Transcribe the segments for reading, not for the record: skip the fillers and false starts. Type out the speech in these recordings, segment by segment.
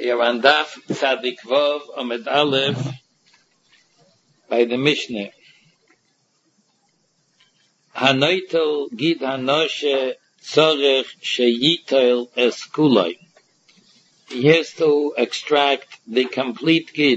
Yarandaf Tzadik Vov Omed Aleph by the Mishnah. Hanoitel Gid Hanoshe Tzorech Sheyitel Eskuloi. He has to extract the complete Gid.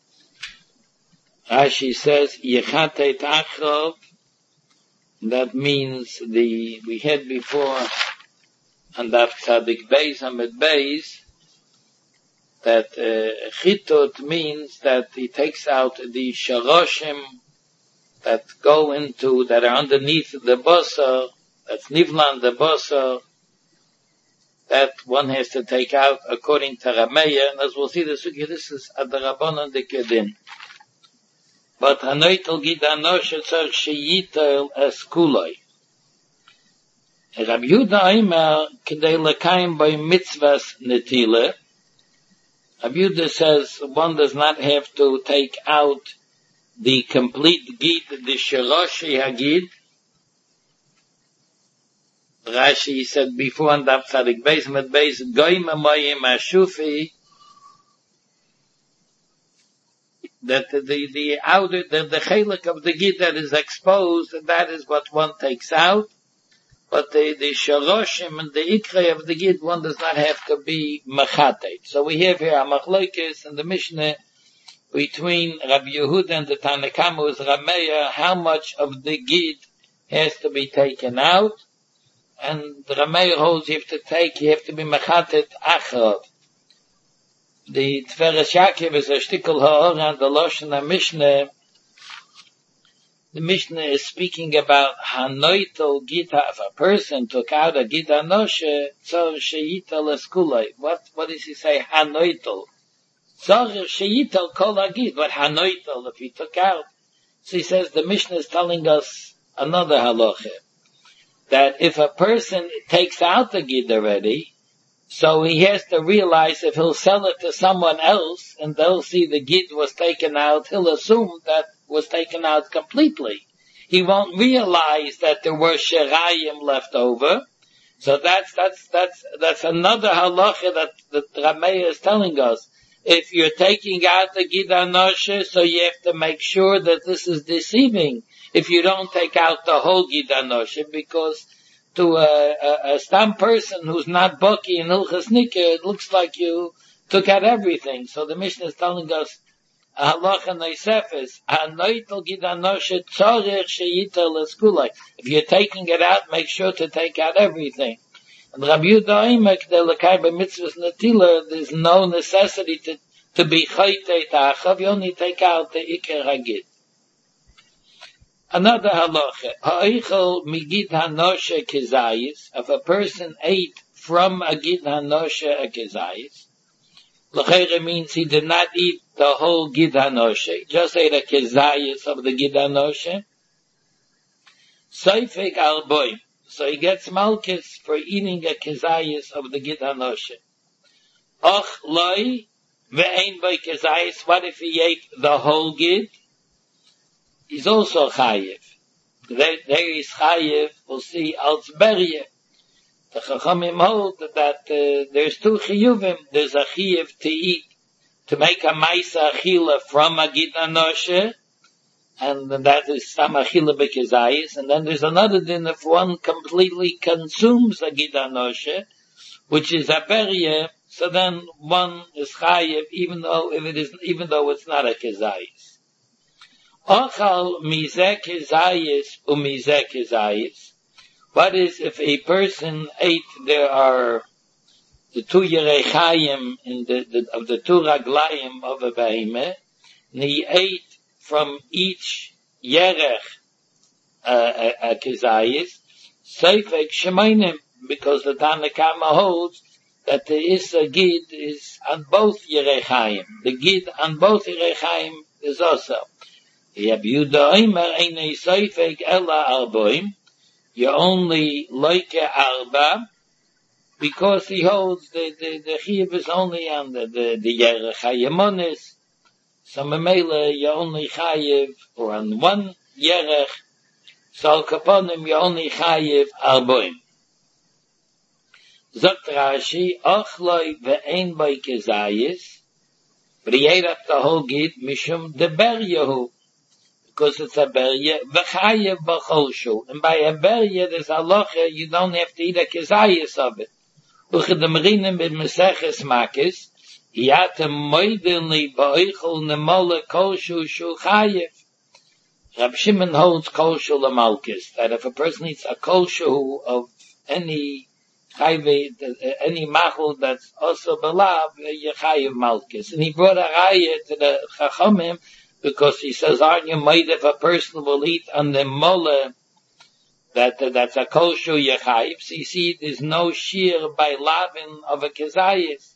Rashi says Yechatei Tachrov. That means we had before on Daf Tzadik Beis Hamed Beis that chitut means that he takes out the sharoshim that go into, that are underneath the basar, that's nivlan the basar, that one has to take out according to Rameya, and as we'll see this is at the Rabbanan de Kedin. But hanoitel gid hanoshe tzarich sheyitel es kuloi. Rabbi Yehuda Aimer k'dei lekayim by mitzvahs netile. Rabbi Yehuda says one does not have to take out the complete gid, the sheroshi hagid. Rashi said before on Daf Tzadik Beis Med Beis goyim amoyim ashufi, that the outer, the chelik of the gid that is exposed, that is what one takes out. But the sharoshim and the ikre of the gid, one does not have to be mechatet. So we have here a machlokes in the Mishnah between Rabbi Yehuda and the Tanna Kama with Rameya, how much of the gid has to be taken out. And the Rameya holds you have to be mechatet achrav. The Tveres Yaakov is a shtickle ha'or and the Lashon HaMishnah. The Mishnah is speaking about hanoitel gita. If a person took out a gid hanoshe, tzor sheyitel eskuloi. What does he say? Hanoitel. Tzor sheyitel kol agid. What hanoitel if he took out? So he says the Mishnah is telling us another halacha. That if a person takes out the gid already, so he has to realize if he'll sell it to someone else and they'll see the gid was taken out, he'll assume that was taken out completely. He won't realize that there were sherayim left over. So that's another halacha that Rameya is telling us. If you're taking out the gid hanoshe, so you have to make sure that this is deceiving. If you don't take out the whole gid hanoshe, because to a stam person who's not baki in Hilchas Nikah, it looks like you took out everything. So the Mishnah is telling us halacha noisefes, hanoitel gid hanoshe tzorich sheyitel eskuloi. If you're taking it out, make sure to take out everything. And Rabbi Yehuda Aimer k'dei lekayim by mitzvahs netila, there's no necessity to be chaytei ta'achav, you only take out the iker hagid. Another halacha, ha'eichel migid hanoshe kezayis, if a person ate from a gid hanoshe a kezayis, l'cheire means he did not eat the whole gid hanoshe, just ate a kezayis of the gid hanoshe, soifek alboim, so he gets malchus for eating a kezayis of the gid hanoshe. Och loi ve'ein by kezayis, what if he ate the whole gid? He's also chayiv. There is chayiv, we'll see, als berye. The Chachamim hold that there's two chiyuvim. There's a chiyuv to eat, to make a maisa achila from a gid hanoshe, and that is some achila bekezayis. And then there's another din if one completely consumes a gid hanoshe, which is a berye, so then one is chayiv, even though it's not a kezayis. Ochal mizeh kezayis umizeh kezayis. What is if a person ate? There are the two yerechayim of the two raglayim of a behemah, and he ate from each yerech a kezayis. Seifek shemainim, because the Tanna Kama holds that the Issa gid is on both yerechayim. The gid on both yerechayim is also. Rabbi Yehuda Aimer einay seifek ela arboim. You only like arba, because he holds the chiyuv is only on the yerech hayemonis. So memela you only chayiv, or on one yerech. So al kaponim you only chayiv arboim. Zogt Rashi, Ochloi ve'ein boi kezayis, but he ate up the whole gid, mishum de beryehu, because it's a berye, v'chayev b'cholshu, and by a berye, there's a locha, you don't have to eat a kezayis of it. Uched the merinim in Meseches Makis, yatem moidelni ba'oichel nemole kolshu shu chayev. Rab Shimon holds kolshu l'malkis, that if a person eats a kolshu of any any machul that's also belav, yechayev malkis. And he brought a raya to the Chachamim, because he says, aren't you made if a person will eat on the mole, that's a kolshu yechayev. So you see, there's no shear by lavin of a kezayis.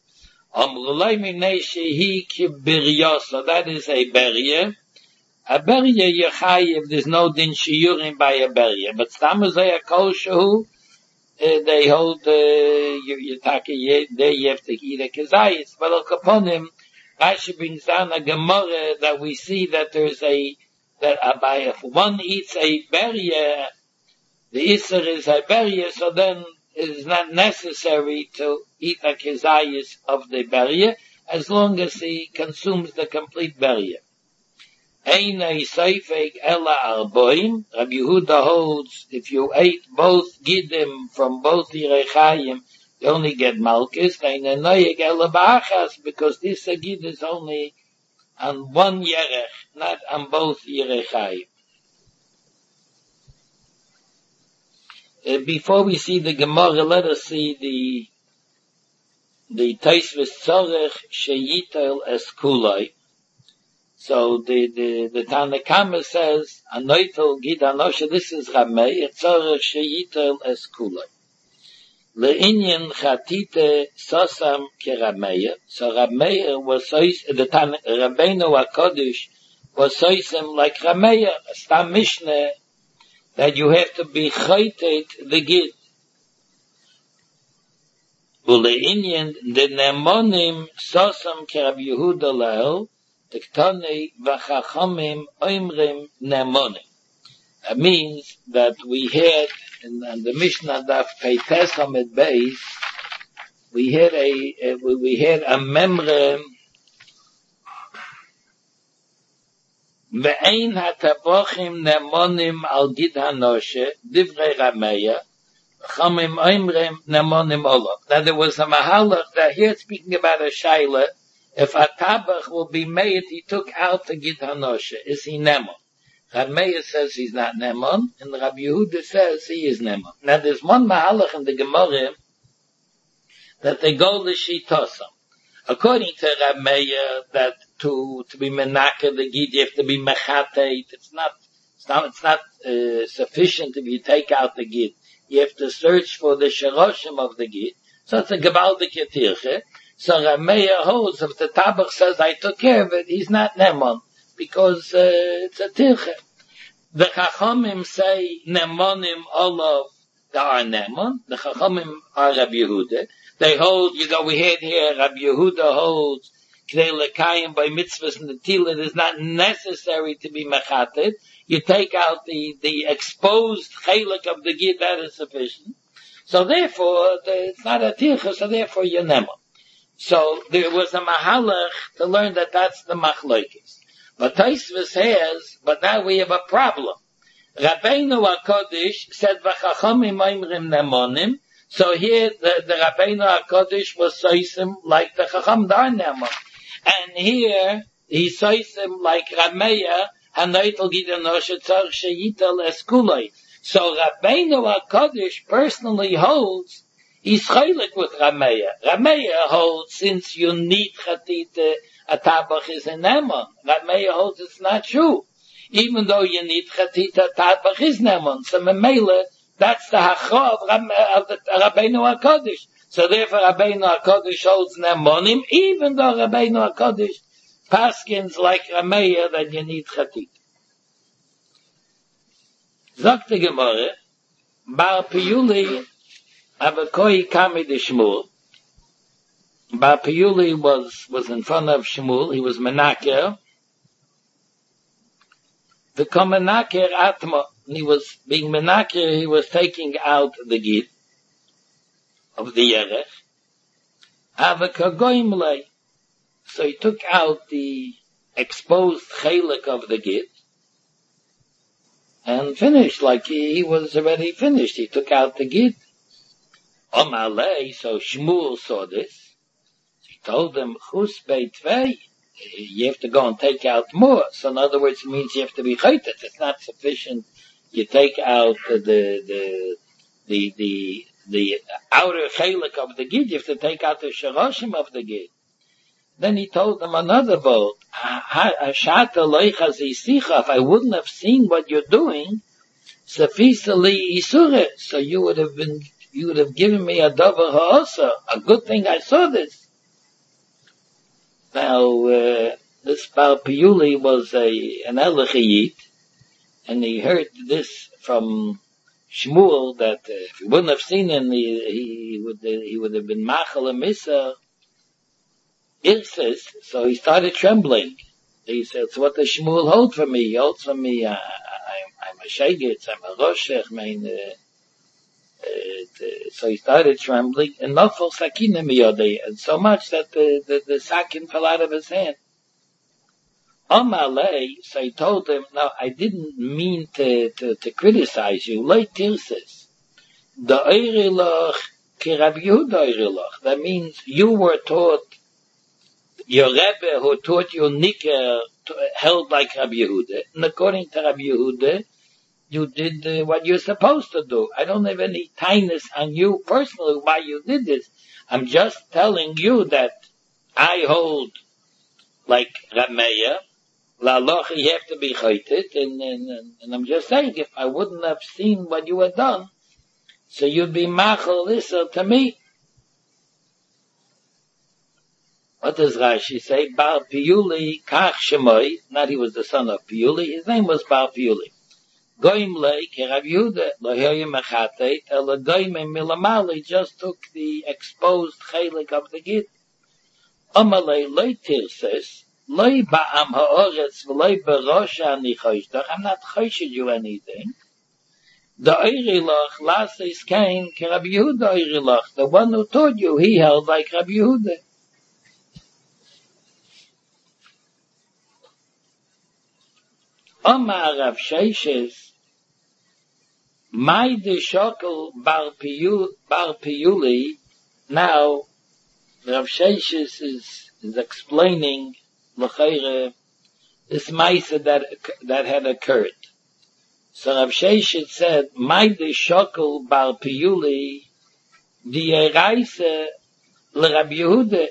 So that is a berye. A berye yechayev, there's no din shiurim by a berye. But stamazay a kolshu, they hold, you have to eat a kezayis. But al kaponim, Rashi brings down a Gemara that we see that there's if one eats a berye, the Isser is a berye, so then it is not necessary to eat a kezayis of the berye, as long as he consumes the complete berye. Einay seifek ela arboim. Rabbi Yehuda holds, if you ate both gidim from both Yerechayim, you only get malchus. Einay noyeg ela ba'achas, because this gid is only on one yerech, not on both Yerechayim. Before we see the Gemara, let us see the Tosfos Tzorech sheyitel es kulai. So the Tanakama says, Anoitel gid anoshe, this is Ramei, Tzorech sheyitel es kulai. Le'inyan chatite sosam kerameya. So Rameya was the Rabbeinu HaKodesh was soisem like Rameya, a stam mishneh, that you have to be chaytet the gid. Ule'inyan the nemonim sosam kerab Yehuda lehel, tektonei v'chachamim oimrim nemonim. That means that we had, in the Mishnah Daf Peites Hamid Beis, we had a memre, ve'ein hatabochim nemonim al gid hanoshe, divrei Rameya, chamim oimrim nemonim olov. Now there was a mahalach that here speaking about a shaila, if a tabach will be made, he took out the gid hanoshe. Is he nemon? Rameya says he's not nemon, and Rabbi Yehuda says he is nemon. Now there's one mahalach in the Gemara that they go l'shitosam. According to Rameya, that to be menaka the gid, you have to be mechatet. It's not sufficient if you take out the gid. You have to search for the sheroshim of the gid. So it's a gebaldik tirche. So Rameya holds, if the tabach says, I took care of it, he's not nemon, because it's a tirche. The Chachamim say, nemonim olav, they are nemon. The Chachamim are Rabbi Yehuda. They hold, we had here, Rabbi Yehuda holds, k'nei lekayim by mitzvahs and the tila, it is not necessary to be mechatet. You take out the exposed chelik of the gid, that is sufficient. So therefore, it's not a tirche, so therefore you're nemon. So there was a mahalach to learn that that's the machlokes. But Tosfos has, but now we have a problem. Rabbeinu HaKodesh said v'chachamim oimrim nemonim. So here the Rabbeinu HaKodesh was soisim like the chacham dar nemon. And here he soisim like Rameya, hanoitel gid anoshe tzarech sheyitel es kulai. So Rabbeinu HaKodesh personally holds, he's chaylik with Rameya. Rameya holds, since you need chatite, a tabach is an nemon. Rameya holds it's not true. Even though you need chatite, a tabach is nemon. So memele, that's the hachra of the Rabbeinu HaKodesh. So therefore Rabbeinu HaKodesh holds nemonim, even though Rabbeinu HaKodesh paskins like Rameya that you need chatite. Sagt die Gemara, Bar Piyuli, Avakoi Kami de Shmuel. Bar Piyuli was in front of Shmuel. He was menaker. The menaker atma. He was being menaker. He was taking out the gid. of the Yerech, Avakagoimle. So he took out the exposed chelik of the git, and finished, like he was already finished. He took out the git. Omalei, so Shmuel saw this. He told him, Chus beitvei, you have to go and take out more. So in other words, it means you have to be chaytet. It's not sufficient. You take out the outer chelik of the gid. You have to take out the sharoshim of the gid. Then he told them another vote. If I wouldn't have seen what you're doing, so you would have given me a davar ha'asa. A good thing I saw this. Now, this Bar Piyuli was an Elachiyit, and he heard this from Shmuel that if he wouldn't have seen him, he would have been machal and misa. So he started trembling. He said, so what does Shmuel hold for me? He holds for me, I'm a shegitz, I'm a roshech, so he started trembling, and nafal sakina miyodei, and so much that the sakin fell out of his hand. Amalei, so he told him, no, I didn't mean to criticize you. Lei tirsis. The oirilach ki Rabbi Yehuda oirilach. That means you were taught, your Rebbe who taught you Nikah held like Rabbi Yehuda. And according to Rabbi Yehuda, you did what you're supposed to do. I don't have any kindness on you personally why you did this. I'm just telling you that I hold like Rameya. La loch, you have to be chaytet, and I'm just saying, if I wouldn't have seen what you had done, so you'd be machal lisa to me. What does Rashi say? Bar Piyuli kach shemoi, not he was the son of Piyuli, his name was Bar Piyuli. Goim lei ke Rav Yehuda, lo hoye mechatet, ela goim milamali, just took the exposed chelik of the git. Amalei loi tirses, loi ba'am ha'oretz, v'loi b'rosha ani choyshdach, I'm not choshid you anything. The oirilach, lasis kain ke Rav Yehuda oirilach, the one who taught you, he held like Rav Yehuda. Omar Rav Sheishes, my de shokel bar Piyuli, now Rav Sheishes is explaining l'chayre this ma'isa that had occurred. So Rav Sheishes said, my de shokel bar Piyuli, the eraise l'Rab Yehuda.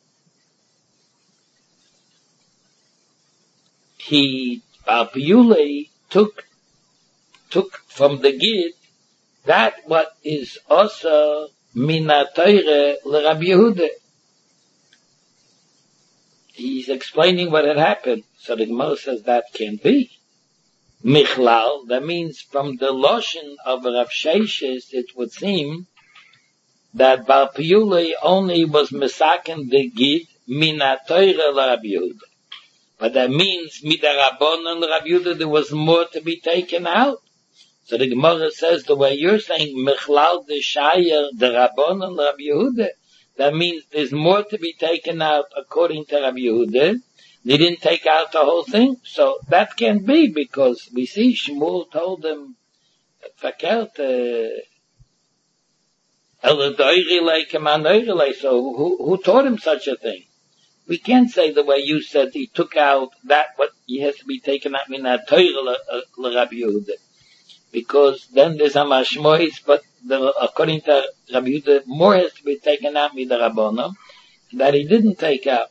Bar Piyuli took from the gid that what is also minatoire l'Rab Yehuda. He's explaining what had happened. So the Gemara says that can't be. Michlal, that means from the loshen of Rav Sheishes, it would seem that Bar Piyuli only was misaken the gid minatoire l'Rab Yehuda. But that means, midarabon and Rabbi Yehuda, there was more to be taken out. So the Gemara says, the way you're saying, mechlal de shayer, the rabon and Rabbi Yehuda, that means there's more to be taken out according to Rabbi Yehuda. They didn't take out the whole thing. So that can't be, because we see Shmuel told them, fakert, so who taught him such a thing? We can't say the way you said he took out that what he has to be taken out in that Torah Rabbi Yehuda, because then there's a mashmois, but according to Rabbi Yehuda, more has to be taken out with the Rabbanim that he didn't take out.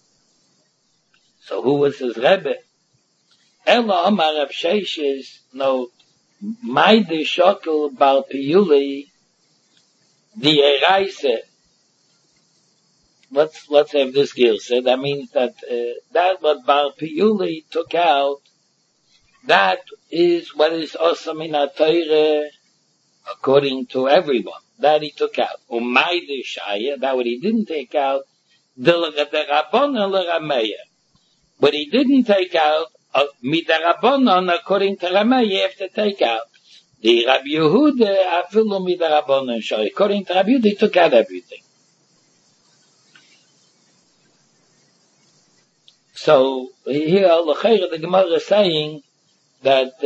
So who was his Rebbe? Ela Amar Rav Sheishes, no, my de shokel bar Piyuli, the eraise. Let's have this girsa. That means that that what Bar Piyuli took out, that is what is also in Torah according to everyone. That he took out. Umay de shaya, that what he didn't take out, the Rabbanon l'Rameya. What he didn't take out, midrabbanon according to Rameya, you have to take out. The Rabbi Yehuda, afilu midarabonon shari. According to Rabbi Yehuda, he took out everything. So here, the Gemara is saying that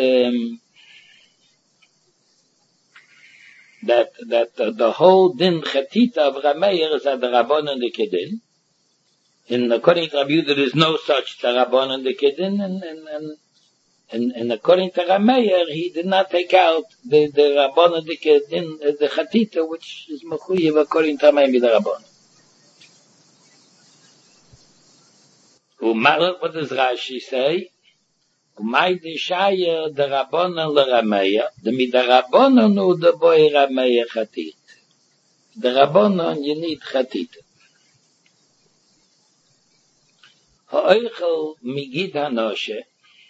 the whole din chetita of Rameir is at the Rabbanon de Kedin. And according to Rabbi Yehuda, there is no such Rabbanon de Kedin, and according to Rameir, he did not take out the Rabbanon de Kedin, the chetita, which is mechuyev according to Rameir the Rabbanon. What does Rashi say? Umay dishaya the Rabbanon le Rameir, the midarabonon u the boy Rameir chatit. The Rabbanon you need chatit. Ha'oichel migid hanoshe,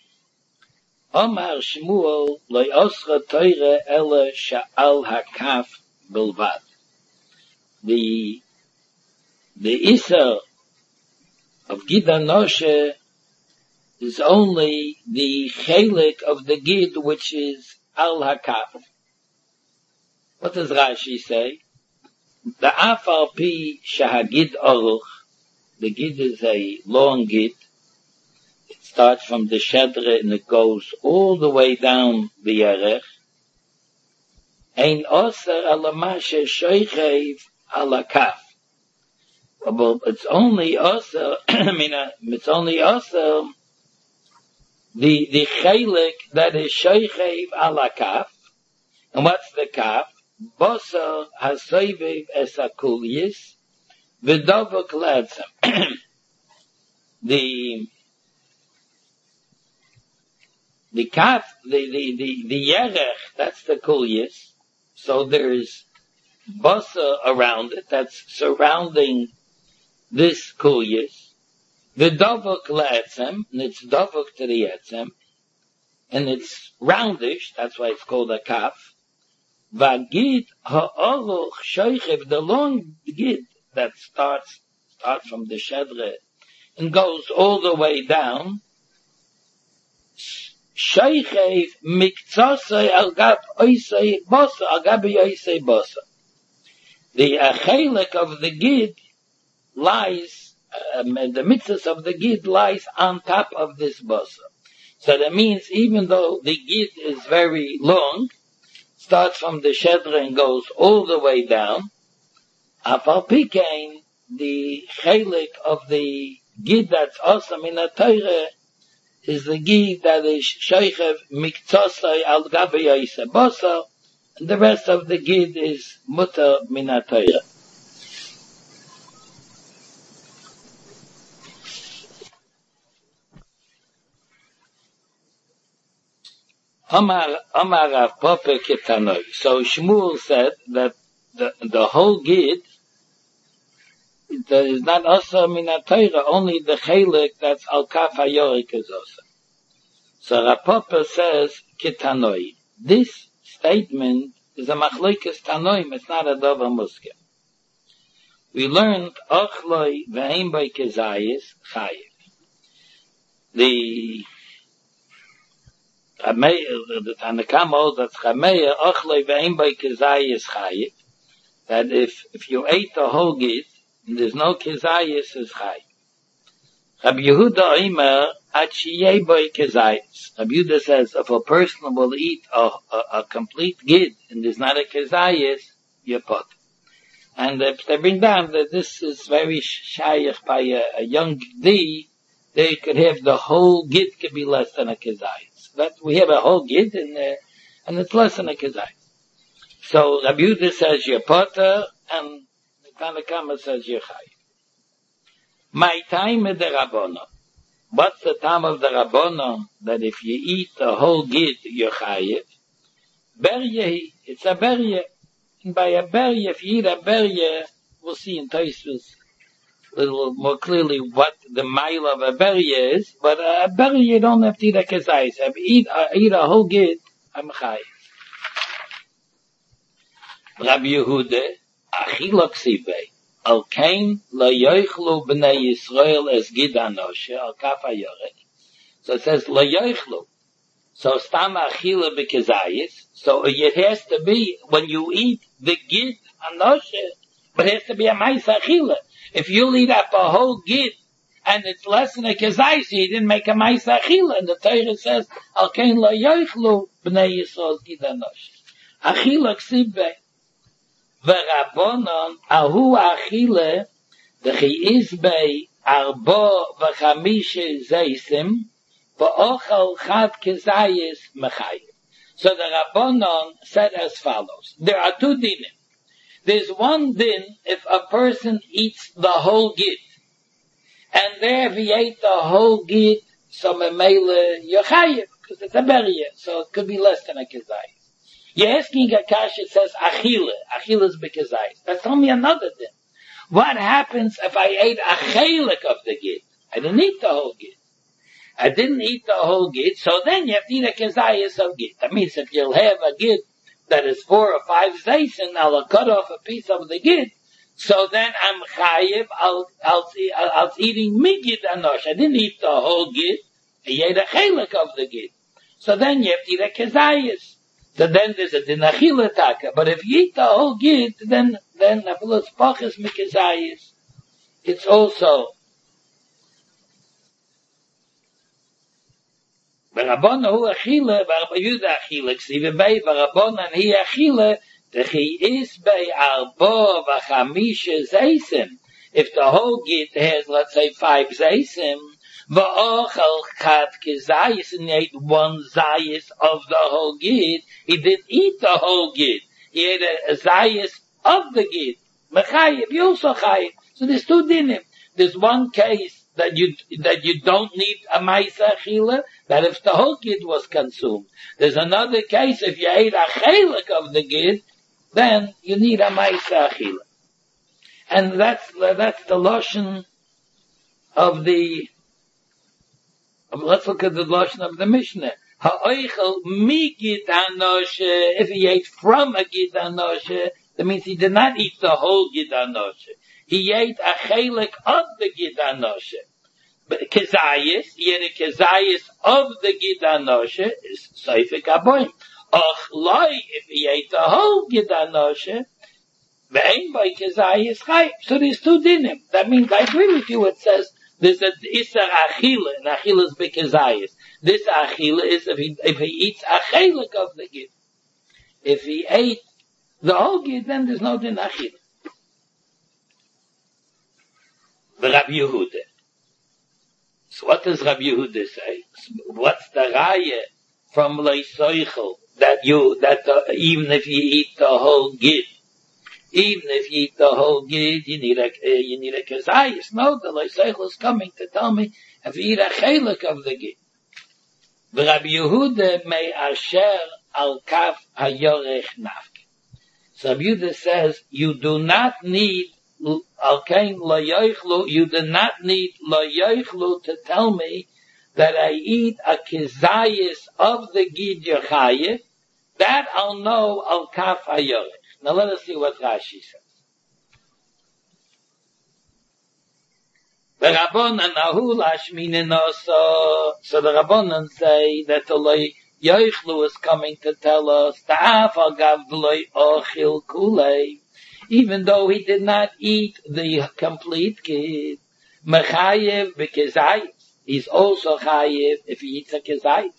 Omar Shmuel lo yosra teire ele sha'al hakaf bilvad. The Isser of Gid hanoshe is only the chelik of the Gid which is al hakaf. What does Rashi say? The afal pi shahagid oruch, the Gid is a long Gid. It starts from the Shedre and it goes all the way down the Yerech. Ein oser alamashe shoichev alakaf. Well, it's only oser, it's only oser the chelik that is shoichev alakaf. And what's the kaf? Bosa hasoivev esakulius v'dovok letzem. The kaf, the yerech, that's the kulius. So there's bosa around it, that's surrounding this kulius. The dovok le'etzem, and it's dovok to the etzem, and it's roundish, that's why it's called a kaf. Vagid ha'oruch shoichev, the long gid that starts from the shedre and goes all the way down. Shoichev miktsasei al gab oisei bosa, al gabi oisei bosa. The chelik of the gid lies, the mitzvahs of the gid lies on top of this bosa. So that means even though the gid is very long, starts from the shedre and goes all the way down, afal pikein, the chelik of the gid that's awesome in a Torah is the gid that is shoichev miktsosai al gabi yaisa bosa, and the rest of the gid is mutar min a Torah. Amar Rav Papa Ketanoi. So Shmuel said that the whole gid is not also min Torah, only the chelik that's al kaf hayorik is also. So Rav Papa says Ketanoi. This statement is a machlokes tanoim. It's not a davar muskim. We learned ochloi ve'im by kezayis chayiv. The Tanakam holds that Chameir ochloi ve'im by kezayis chayiv. That if you ate the whole gid and there's no kezayis, is chayiv. Rabbi Yehuda Omer achiyei by kezayis. Rabbi Yehuda says if a person will eat a complete gid and there's not a kezayis, you put. And they bring down that this is very shayach by a young gdi. They could have the whole gid could be less than a kezayis. That we have a whole gid and it's less than a kezayis. So Rabbi Yehuda says you're potter, and the Tanakama says you're chayiv. My time is the Rabbanon. What's the time of the Rabbanon? That if you eat the whole gid, you're chayiv. Berye, it's a berye. And by a berye, if you eat a berye, we'll see in Tosfos a little more clearly what the mile of a berye is. But a berye, you don't have to eat a kezayis. If you eat a whole gid, I'm chayiv. Rabbi Yehuda, achilok sivei, al kain la yoichlu b'nei Yisrael es gid hanoshe, al kaf hayorek. So it says la yoichlu. So stam achila b'kezayis. So it has to be when you eat the git anoshe, but it has to be a ma'isa achila. If you eat up a whole git and it's less than a kezayis, you didn't make a ma'isa achila. And the Torah says, al kein lo yoichlu b'nei Yisrael git anoshe. Achila ksib be v'rabonon ahu achila v'chi is be arbo v'chamishe zeisim v'ochel chad kezayis mechayim. So the Rabbanon said as follows. There are two dinim. There's one din if a person eats the whole git. And there if he ate the whole git, so memele yochayim, because it's a beria, so it could be less than a kezayis. You're asking a kasha, it says achila. Achila is bekezayis. That's only another din. What happens if I ate a chelik of the git? I didn't eat the whole git. I didn't eat the whole git, so then you have to eat a kezayis of git. That means if you'll have a git that is 4 or 5 zaysin, I'll cut off a piece of the git, so then I'm chayiv, I'll eating migit anosh. I didn't eat the whole git, I ate a chelik of the git. So then you have to eat a kezayis. So then there's a dinachila taka. But if you eat the whole git, then afilos pachas mikezayis. It's also V'Rabbanan hu achila, v'Rabba Yehuda achila, ksiva bei, v'Rabbanan hi achila, t'chi is bei arbo v'chamisha zeisim. If the whole git has, let's say, 5 zeisim, v'ochel chat kezayis, and he ate 1 zayis of the whole git, he didn't eat the whole git. He ate a zayis of the git. Mechayiv, you also chayiv. So there's 2 dinim. There's one case that you don't need a ma'isa achila, that if the whole gid was consumed. There's another case, if you ate a chelik of the gid, then you need a ma'isa achila. And that's the lotion of let's look at the lotion of the Mishnah. Ha'oichel mi gid anoshe, if he ate from a gid anoshe, that means he did not eat the whole gid anoshe. He ate a chelik of the gid anoshe. But kezayis, he ate a kezayis of the gid anoshe, is seifik aboim. Och loi, if he ate the whole gid anoshe, ve'ein by kezayis chayim. So there's 2 dinim. That means, I agree with you, it says, there's a isar achila, and achila is bekezayis. This achila is if he eats a chelik of the gid. If he ate the whole gid, then there's no din achila. The Rabbi Yehuda. So what does Rabbi Yehuda say? What's the raya from Leisoichel that even if you eat the whole gid, you need a kezayis. No, the Leisoichel is coming to tell me if you eat a chelik of the gid. The Rabbi Yehuda may asher al kaf hayorech nafke. So Rabbi Yehuda says you do not need you do not need lo yoichlu to tell me that I eat a kezayis of the gid yochayit. That I'll know al kaf hayorech. Now let us see what Rashi says. The Rabbanan ahu lashminin also. So the Rabbanan say that the lo yoichlu is coming to tell us ta'af agav lo ochil kulei. Even though he did not eat the complete gid, mechayev b'kezayis. He's also chayev if he eats a kezayis.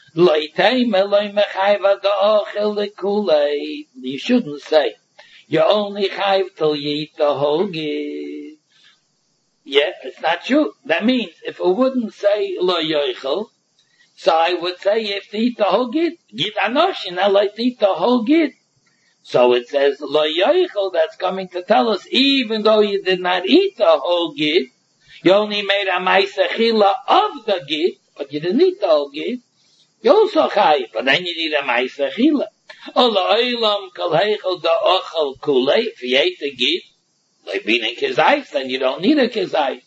You shouldn't say you're only chayev till you eat the whole gid. Yeah, it's not true. That means if I wouldn't say lo yoichel, so I would say you have to eat the whole gid. Gid anoshin, I like to eat the whole gid. So it says, lo yoichel, that's coming to tell us, even though you did not eat the whole gid, you only made a ma'isa chila of the gid, but you didn't eat the whole gid, you also chayiv, but then you need a ma'isa chila. O lo'olam kol heichel da ochel kulei, if you ate the gid, like being a kezayis, then you don't need a kezayis.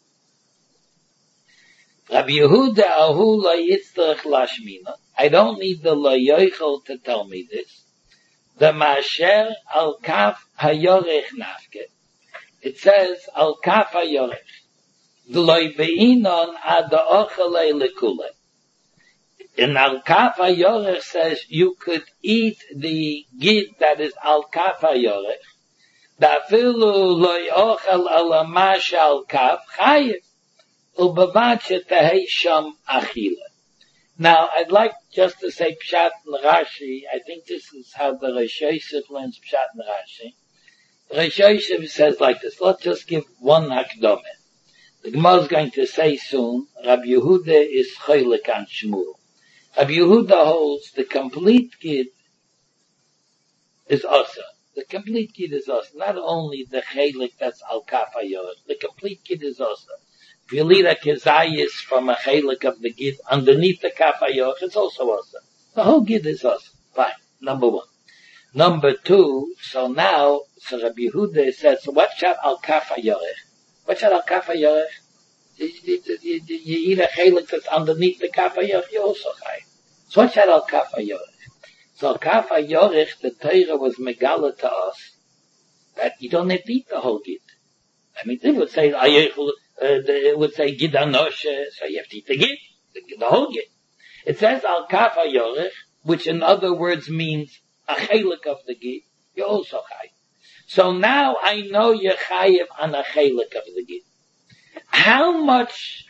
Rabbi Yehuda ahu lo yitztrach lashmina. I don't need the lo yoichel to tell me this. The masher al kaf hayorech nafke. It says al kaf hayorech. The loy beinon ad the ochelei lekule. In Al-Kaf HaYorech says you could eat the gid that is Al-Kaf HaYorech. Dafilu lo yochel ala mash Al-Kaf chayiv. Ubevad shetehei sham achila. Now, I'd like just to say Pshat and Rashi. I think this is how the Rosh Yosef learns Pshat and Rashi. Rosh Yosef says like this. Let's just give one hakdome. The Gemara is going to say soon, Rabbi Yehuda is choylek on Shmuel. Rabbi Yehuda holds the complete gid is asa. The complete gid is asa. Not only the chelik that's Al-Kaf HaYorech, the complete gid is asa. If you lead a kezayis from a chelik of the gid underneath the Kaf HaYorech, it's also asa. The whole gid is asa. Fine. Number one. Number two, so Rabbi Yehuda says, so what shall Al-Kaf HaYorech? What shall Al-Kaf HaYorech? You eat a chelik that's underneath the Kaf HaYorech, you also chai. So what shall Al-Kaf HaYorech? So Al-Kaf HaYorech, the Torah was megala to us that you don't have to eat the whole gid. I mean, it would say, it would say gid anoshe, so you have to eat the gid, the whole gid. It says Al-Kaf HaYorech, which in other words means a chelik of the gid, you also chai. So now I know you're chayiv on a chelik of the gid. How much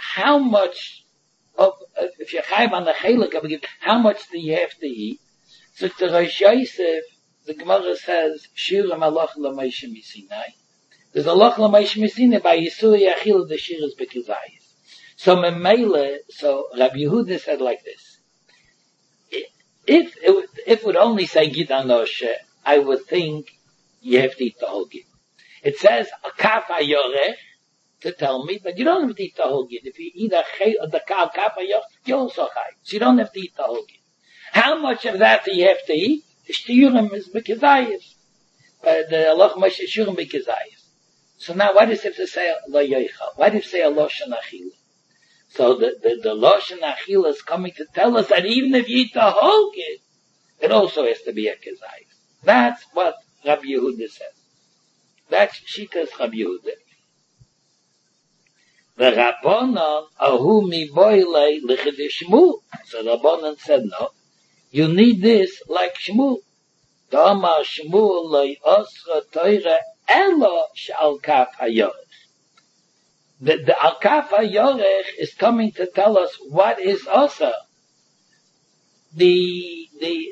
of, if you're chayiv on the chelik of the gid, how much do you have to eat? So the Rosh Yosef, the Gemara says, Shir HaMalach L'Moshe Misinai. There's a loch L'Moshe Misinai by Yisuri Achil, the Shir is Bekizayis. So Memele, so Rabbi Yehuda said like this. If it would only say gid anoshe, I would think you have to eat the whole gid. It says Kaf HaYorech to tell me, but you don't have to eat the whole gid. If you eat the Kaf HaYorech, you also chai. So you don't have to eat the whole gid. How much of that do you have to eat? The Shtiyurim is Bekizayis. The Allah Moshe Shurim Bekizayis. So now why does it have to say Lo Yochel? Why does it say Loshen Achila? So the Loshen Achila is coming to tell us that even if you eat the whole gid, it also has to be a Kizayis. That's what Rabbi Yehuda says. That's Shitas Rabbi Yehuda. The Rabbanon ahu mi boile l'chidei Shmuel. So the Rabbanon said no. You need this like Shmuel. Dama Shmuel loy osra toira elo she'al Kaf HaYorech. The Al-Kaf HaYorech is coming to tell us what is osa. The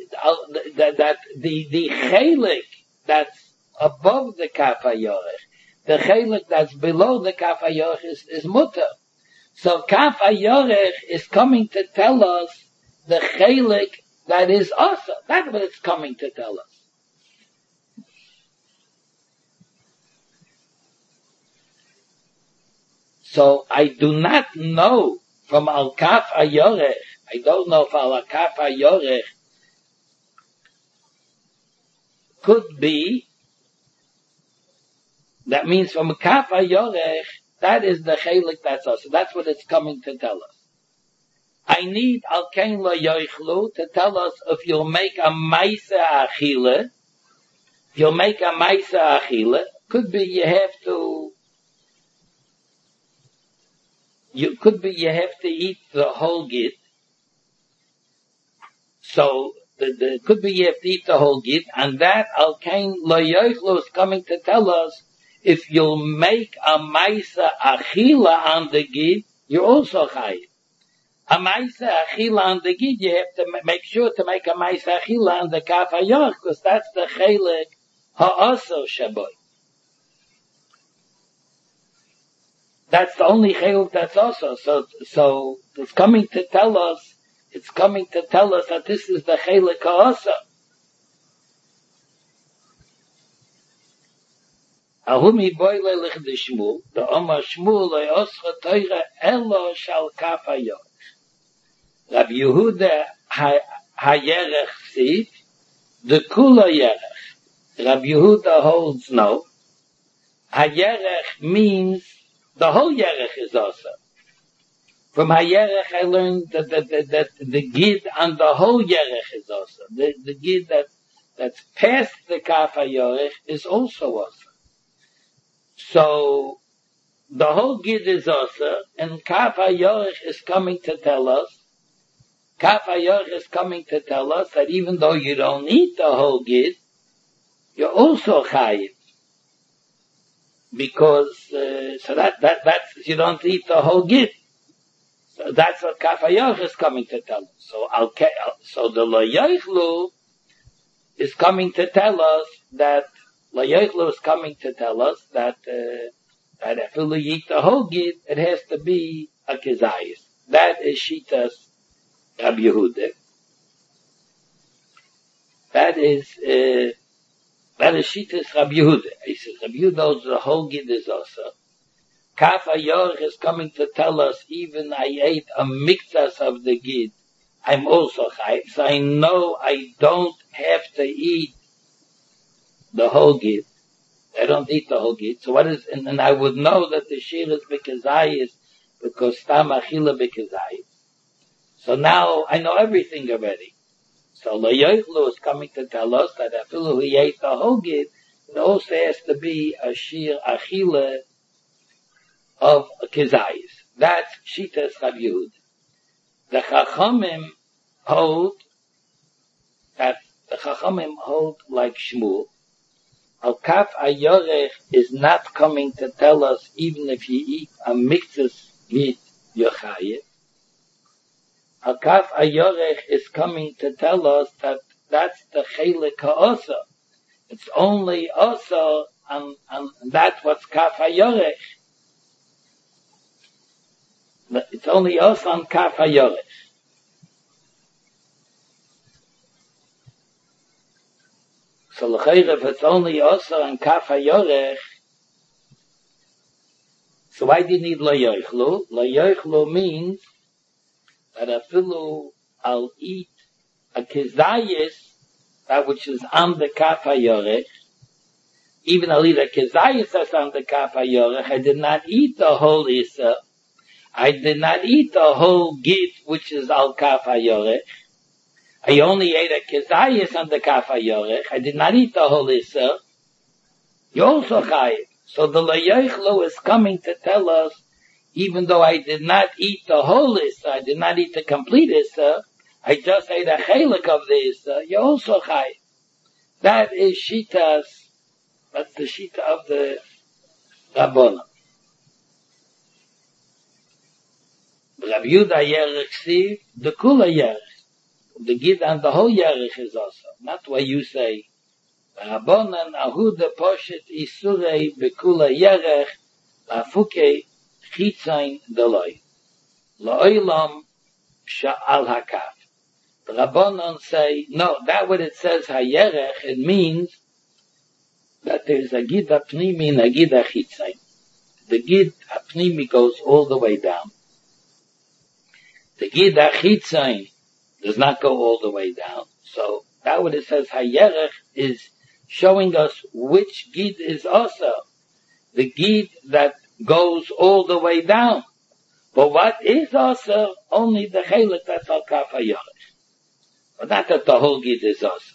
chelik that's above the Kaf HaYorech, the chelik that's below the Kaf HaYorech is mutter. So Kaf HaYorech is coming to tell us the chelik that is osa. That's what it's coming to tell us. So I do not know from Al-Kaf HaYorech, I don't know if Al-Kaf HaYorech could be, that means from Kaf HaYorech, that is the chelik that's us. So that's what it's coming to tell us. I need Al-Kain Lo Yochlu to tell us if you'll make a Maisa Achila, could be you have to eat the whole gid. So could be you have to eat the whole gid, and that Al-Kain Lo Yochlu is coming to tell us if you'll make a Maisa Achila on the gid, you're also chayiv. A Maisa Achila on the gid, you have to make sure to make a Maisa Achila on the Kaf HaYorech, because that's the chelik ha'asor shaboy. That's the only chelik that's also. So it's coming to tell us that this is the chelik ha'asor. Ahumi boile l'chidei Shmuel, the Omar Shmuel le'oscha toira elo shal Kaf HaYorech. Rabbi Yehuda HaYerech said, the Kula Yerech. Rabbi Yehuda holds no. HaYerech means the whole Yerech is also. From HaYerech I learned that the Gid on the whole Yerech is also. The Gid that's past the Kaf HaYorech is also also. So the whole Gid is also, and Kaf HaYorech is coming to tell us Kaf HaYorech is coming to tell us that even though you don't eat the whole gid, you're also chayiv. Because, so that's, you don't eat the whole gid. So that's what Kaf HaYorech is coming to tell us. So the Lo Yochlu is coming to tell us that, Lo Yochlu is coming to tell us that if you eat the whole gid, it has to be a kezayis. That is Shitas Rabbi Yehuda. That is Shitas Rabbi Yehuda. He says Rabbi Yehuda knows the whole gid is also. Kaf HaYorech is coming to tell us even I ate a miktas of the gid, I'm also chayiv. So I know I don't have to eat the whole gid. I don't eat the whole gid. So what is, and I would know that the shir is bekazayis because stam achila bekazayis. So now I know everything already. So Lo Yochlu is coming to tell us that after he ate the whole gid, it also has to be a shir achila of kezayis. That's Shitas Rabbi Yehuda. The Chachamim hold like Shmuel. Al Kaf HaYorech is not coming to tell us even if you eat a miktas gid, you're chayiv. Al Kaf HaYorech is coming to tell us that that's the chelik ha'osa. It's only osa, and that's what's Kaf HaYorech. It's only osa on Kaf HaYorech. So l'chayr, if it's only osa on Kaf HaYorech, so why do you need Lo Yochlu? Lo Yochlu means that afilu I'll eat a kezayis, that which is on the Kaf HaYorech. Even I'll eat a kezayis that's on the Kaf HaYorech. I did not eat the whole Isa. I did not eat the whole gid, which is al Kaf HaYorech. I only ate a kezayis on the Kaf HaYorech. I did not eat the whole Isa. You also chayiv. So the Lo Yochlu is coming to tell us, even though I did not eat the whole Isa, I did not eat the complete Isa, I just ate a chelik of the Isa, you also chayiv. That is Shitas, that's the Shita of the Rabbanan. Rabbi Yehuda Yerech Siv, the Kula Yerech. The Gid and the whole Yerech is also. Not what you say. Rabbanan Ahuda Poshet Isurei Bekula Yerech Lafuke Chitzain Deloi. La'olam Sha'al Hakaf. The Rabbanan say, no, that what it says Hayerech, it means that there is a Gid Apnimi and a Gid Achitzain. The Gid Apnimi goes all the way down. The Gid Achitzain does not go all the way down. So that what it says Hayerech is showing us which Gid is also. The Gid that goes all the way down. But what is also only the chelik that's al Kaf HaYorech. But not that the whole Gid is also.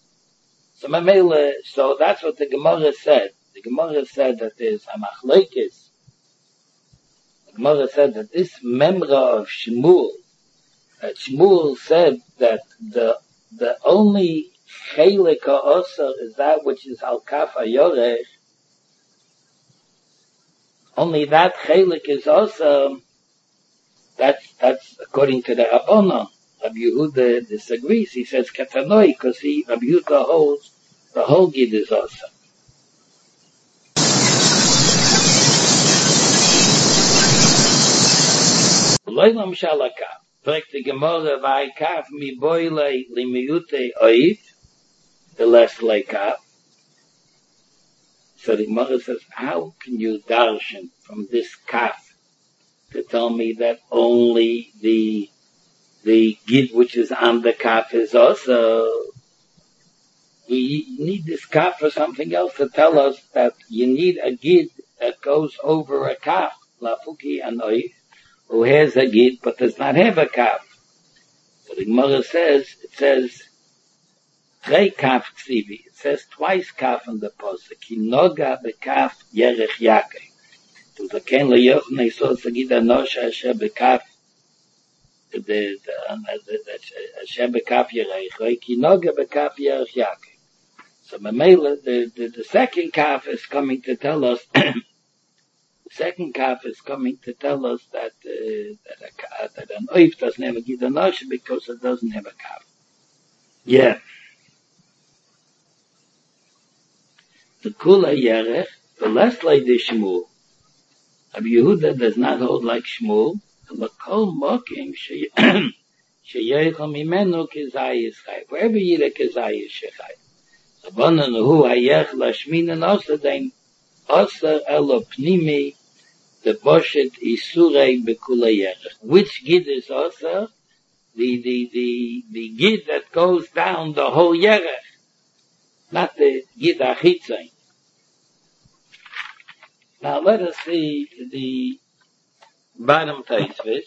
So that's what the Gemara said. The Gemara said that there's a machlokes. The Gemara said that this memra of Shmuel, that Shmuel said that the only chelik ha'oser is that which is al Kaf HaYorech. Only that chelik is also, that's according to the Rabbanan. Rabbi Yehuda disagrees. He says katanoi, because Rabbi Yehuda holds the whole gid is also. Loilam shalaka. Fragt the Gemara by kaf mi boile li miute oit, the less lekaf. So the Gemara says, how can you darshan from this kaf to tell me that only the gid which is on the kaf is also? We need this kaf for something else to tell us that you need a gid that goes over a kaf, lafuki and oit, who has a gid but does not have a kaf. So the Gemara says, it says, Trei kaf ksivi. It says twice kaf in the posuk. Ki noga bekaf yerech yakei. To the ken leyochne so sagid anosha asher bekaf Hashem bekaf yerech, ki noga bekaf yerech Yaakov. So the second kaf is coming to tell us. Second kaf is coming to tell us that an oif doesn't have a gidanosh because it doesn't have a kaf. Yeah. The kula yerech, the less like the Shmuel. Rabbi Yehuda does not hold like Shmuel. L'kol mokim sheyechal mimenu kezayis chay. Wherever yira kezayis shechay. Abonan hu hayech lashminen osadein osar elo pnimi the boshet isurei bekula yerech. Which gid is osar? The gid that goes down the whole yerech. Not the gid achitzain. Now let us see the bottom Taisvis.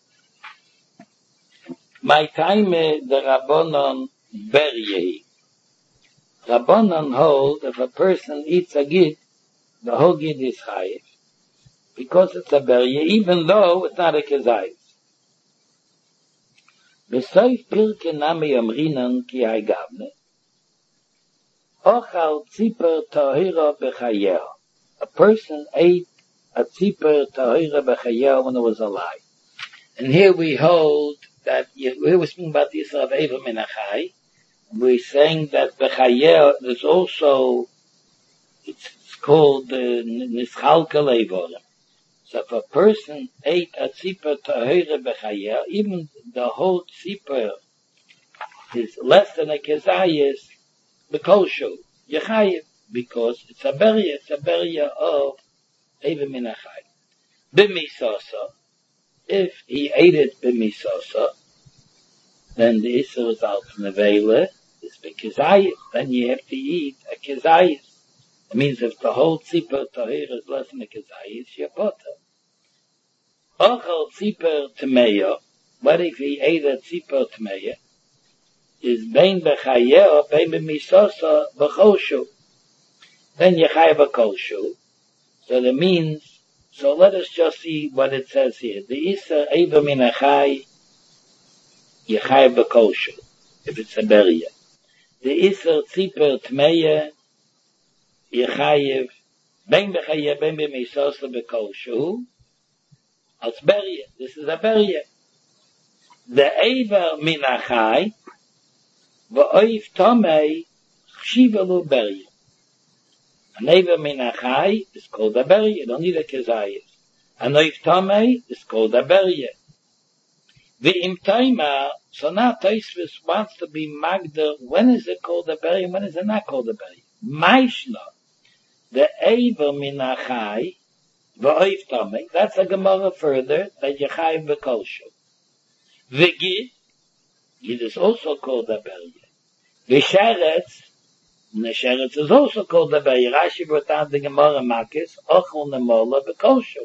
My time the Rabbanon Beryehi. Rabbanon hold if a person eats a gid, the whole gid is chayiv. Because it's a berye, even though it's not a kezayis. B'soif pirke nami yomrinan ki haigavne. Ochal tziper tahira b'chayeho. A person ate a tziper tahira b'chayeho when it was alive. And here we hold that, here we're speaking about the Yisrael of Eva Menachai. We're saying that b'chayeho is also, it's called nischalka leivorim. So if a person ate a tzipor tahira b'chayeho, even the whole tzipor is less than a kezayis, b'kolshu, yechayev, because it's a berya of Eva Menachai. B'misosa, if he ate it b'misosa, then the issa results in the vela, it's b'kezayis, then you have to eat a kezayis. It means if the whole tzipor tahira is less than a kezayis, you're potter. Ochel tzipor tmeya, what if he ate a tzipor tmeya? Is bein b'chayeho, bein b'misosa, b'choshu. Then you chayev a kolshu. So that means, so let us just see what it says here. The Issa Eva Minachai, you chayev a kolshu, if it's a berya. The Issa tzipor tmeya, you chayev, bein b'chayeho, bein b'misosa, b'kolshu. Als berya. This is a berya. The Eva Minachai, v'oif tomei, chshivelu berya. An Eva Minachai is called a berya. You don't need a kezayis. An oif tomei is called a berya. V'im toima, so now Tosfos wants to be magder, when is it called a berya, when is it not called a berya? Maishna, the Eva Minachai, v'oif tomei, that's a Gemara further, that Yechayev v'kolshu. V'gid, gid is also called a berya. V'sheretz, the sheretz is also called a berya. Rashi brought down the Gemara Makis, ochel nemola v'kolshu.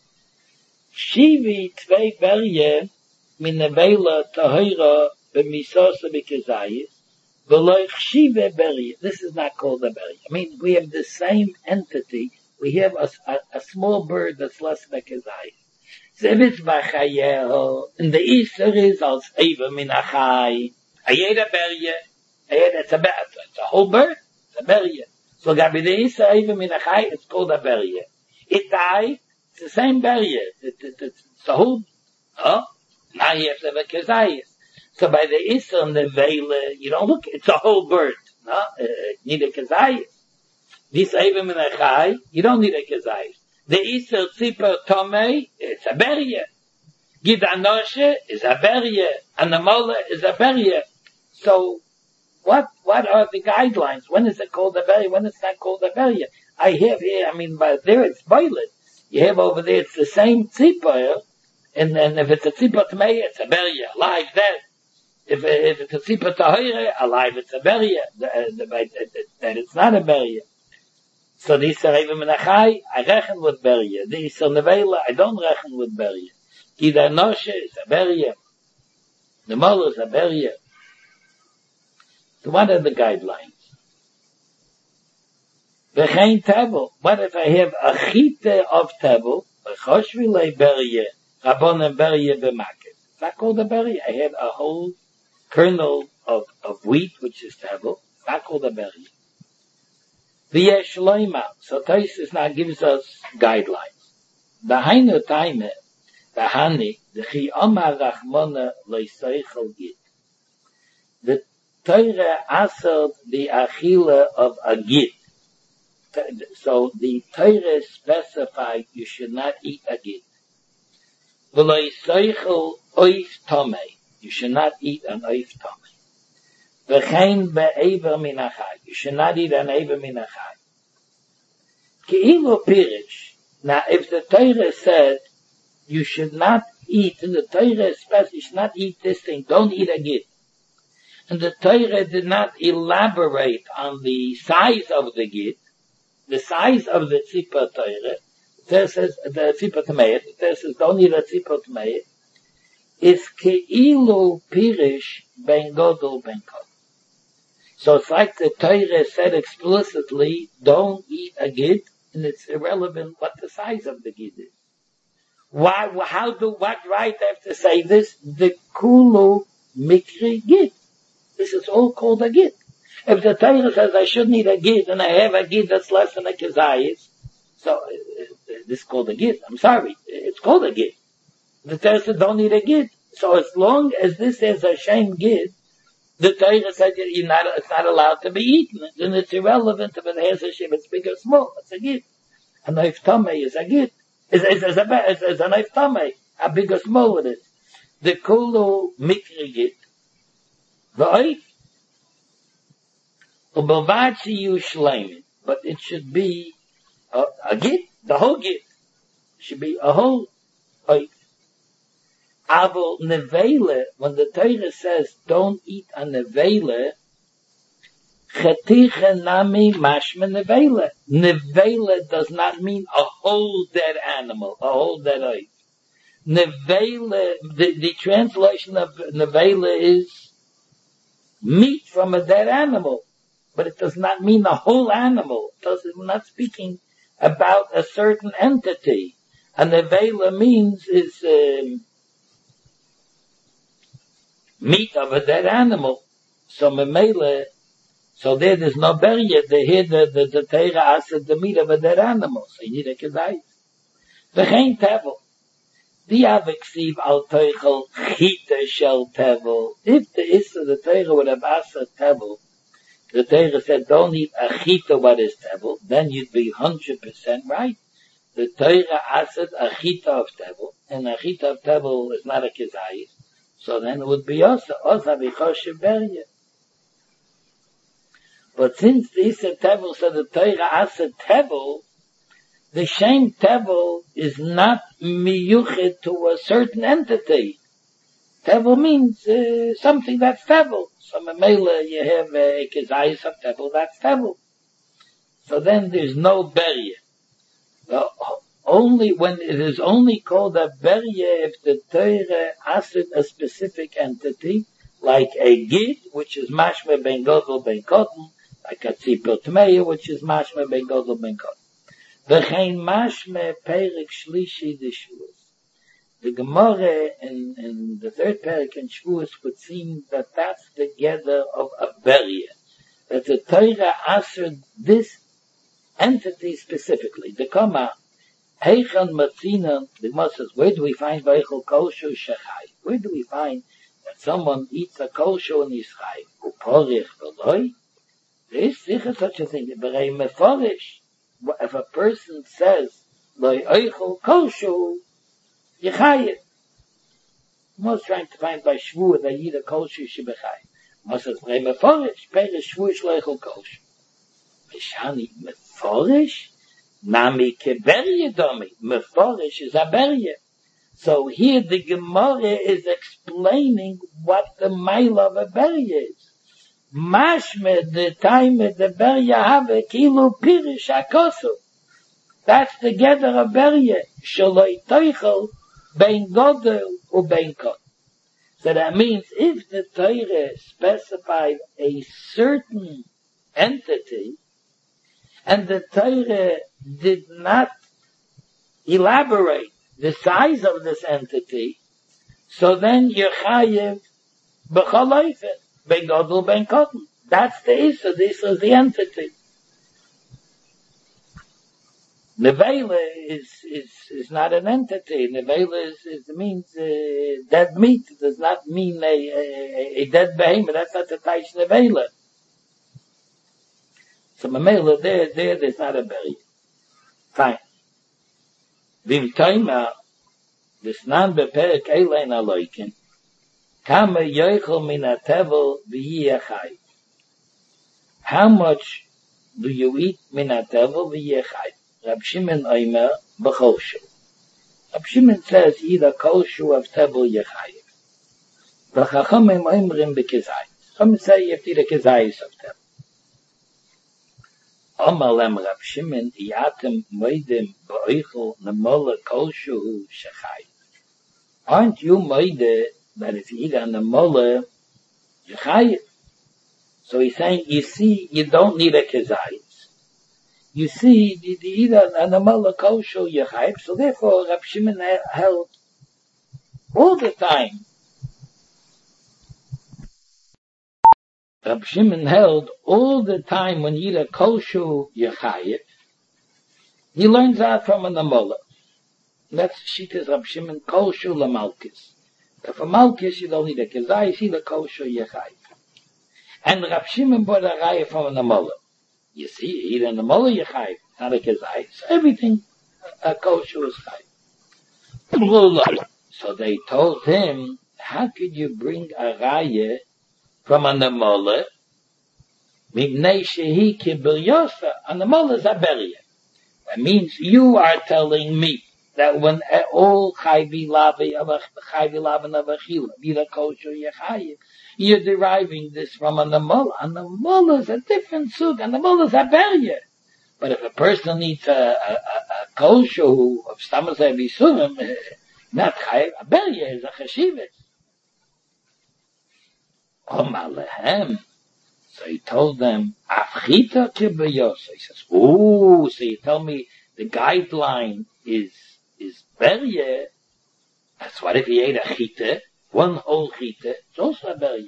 Shivi tvei berya, min nevela tahira b'misosa b'kezayis, v'lo chshive berya. This is not called a berya. I mean, we have the same entity. We have a small bird that's less than a kezayis. Zevitz b'chayeho, and the Easter is als Eva Minachai. I ate a berya. It's a whole bird. It's a berya. So Gabi the Easter Eva Minachai, it's called a berya. It died. It's the same berya. It's a whole. Oh, now you have to have a kezayis. So by the Easter and the Vela, you don't look. It's a whole bird. No, you need a kezayis. This Eva Minachai, you don't need a kezayis. The Easter tzipor tomei, it's a berya. Gid anoshe is a berya, and the mola is a berya. So, what are the guidelines? When is it called a berya? When it's not called a berya? I have here, I mean, by there it's boiling. You have over there, it's the same tzipor, and then if it's a tzipor tomei, it's a berya, alive, dead. If it's a tzipor tahira, alive, it's a berya, that it's not a berya. So the Yisrael Eva Menachai, I reckon with berya. The Yisrael Nevela, I don't reckon with berya. Gida Noshe is a berya. The Mola is a berya. So what are the guidelines? V'chein tevel. What if I have a chite of tevel, a choshvilei berya, rabbonim berya b'makis? It's not called a berry. I have a whole kernel of wheat, which is tevel. It's not called a berry. V'yesh loima. So Tosfos now gives us guidelines. The hainu taime, the hani, the chi omar rachmona loiseichel git. The Torah asad the achila of a git. So the Torah specified you should not eat a git. V'loiseichel oif tomei. You should not eat an oif tomei. V'chein be'ever minachai. You should not eat an ever minachai. Ki'ilu pirish. Now, if the Torah said you should not eat, and the Torah especially you should not eat this thing, don't eat a git. And the Torah did not elaborate on the size of the git, the size of the tzipah Torah. It says the tzipah tameid. It says don't eat a tzipah tameid. Is keilu pirish ben godol ben kol. So it's like the Torah said explicitly, don't eat a git, and it's irrelevant what the size of the git is. Why? What right I have to say this? The kulu mikri git. This is all called a git. If the Torah says I shouldn't eat a git, and I have a git that's less than a kezayis, so this is called a git. I'm sorry, it's called a git. The Torah says don't eat a git. So as long as this is a shame git, the Torah said it's not allowed to be eaten, and it's irrelevant if it has a shame. It's big or small. It's a git. A knife tamei is a git. Is a knife tamei. How big or small it is. The kulu mikri git. V'oif. U'bavachi yu shleimin. But it should be a git. The whole git. It should be a whole oif. Aval nevele, when the Torah says don't eat a nevele, chetiche nami mashma nevele. Nevele does not mean a whole dead animal, a whole dead oif. Nevele, the translation of nevele is meat from a dead animal, but it does not mean the whole animal. We're not speaking about a certain entity. A nevele means is meat of a dead animal. So memele, so there's no beriyah. They hear the Torah asks the meat of a dead animal. So you need a kedai. V'chein tevel. Diaviksiv al teichel chita shel tevel. If the issa the Torah would have asked a tevel, the Torah said don't eat a chita what is tevel, then you'd be 100% right. The Torah asked a chita of tevel, and a chita of tevel is not a kezayis. So then it would be also bichoshev beriyah. But since the Issa Tevel said the Torah Asa Tevel, the Shem Tevel is not miyuchet to a certain entity. Tevel means something that's Tevel. So Mamela you have a kezayis of Tevel, that's Tevel. So then there's no beriyah. Only when it is only called a beriyah if the Torah asks a specific entity, like a gid, which is mashma ben godol ben kotten, like a tzipor tmeya, which is mashma ben godol ben kotten. V'chein mashma perik shlishi de Shavuos. The Gemara in the third perik in Shavuos would seem that that's the gather of a beriyah, that the Torah answered this entity specifically. The Kama Heichan Matzina, the Gemara says, where do we find Veichel Kosher Shechai? Where do we find that someone eats a kosher and he's chai? Uporich v'loi? There is sicher such a thing. Berei meforish. If a person says, Loi Eichel Kosher, Yechayit. Most trying to find by Shvuah that eat a kosher shebechai. Most says, Berei meforish, Perish Shvuah Shloichel Kosher. Mishani meforish? Nami keberiyah domi. Meforish is a beriyah. So here the Gemara is explaining what the mile of a beriyah is. Mashme, the time of the beriyah have a kilu pirish akosu. That's the gather of beriyah. Shaloi toichel bein godel u bein kot. So that means if the Torah specified a certain entity, and the Torah did not elaborate the size of this entity, So then you're chayiv b'chol ben gadol ben katan. That's the issa. This is the entity. Nevela is not an entity. Nevela means dead meat. It does not mean a dead behemoth. That's not the taish nevela. So Mamela there's not a berry. Fine. Vim Taima, this nan beperek eilein aloikin, kama yoichel min hatevel v'yiyachai. How much do you eat min hatevel v'yiyachai? Rab Shimon Omer b'chol shu. Rab Shimon says eat a kol shu of tevel yachai. V'chachamim oimrim b'kezayis. Some say you have to eat a kezayis of tevel. Omalem Rab Shimon yatem moedim b'oichel nemola kol shu shechai. Aren't you moede that if you eat on the nemola, you're chayiv? So he's saying, you see, you don't need a kezayis. You see, the eat on the nemola kol shu you're chayiv. So therefore, Rab Shimon held all the time. Rab Shimon held all the time when you eat a kosher yechayit, he learns that from an amola. That's Shittas Rab Shimon kosher lamalkis. If a malkis you don't need a kezayis, you eat a kosher yechayit. And Rab Shimon bought a raya from an amola. You see, you eat an amola yechayit, not a kezayis. Everything a kosher is chayit. So they told him, how could you bring a raya from an amola, mibnei shehi kibel yosa, an amola is a beria. That means you are telling me that when all chayvi lavi of achila, vida kosher yechayiv, you're deriving this from an amola. An amola is a different sug, an amola is a beria. But if a person eats a kosher of stamazay visurim, not chayiv, a beria is a chashivit. Omalehem. So he told them, Afchita kibayos. He says, oh, so you tell me the guideline is berye. That's what if he ate a chita, one whole chita, it's also a berye.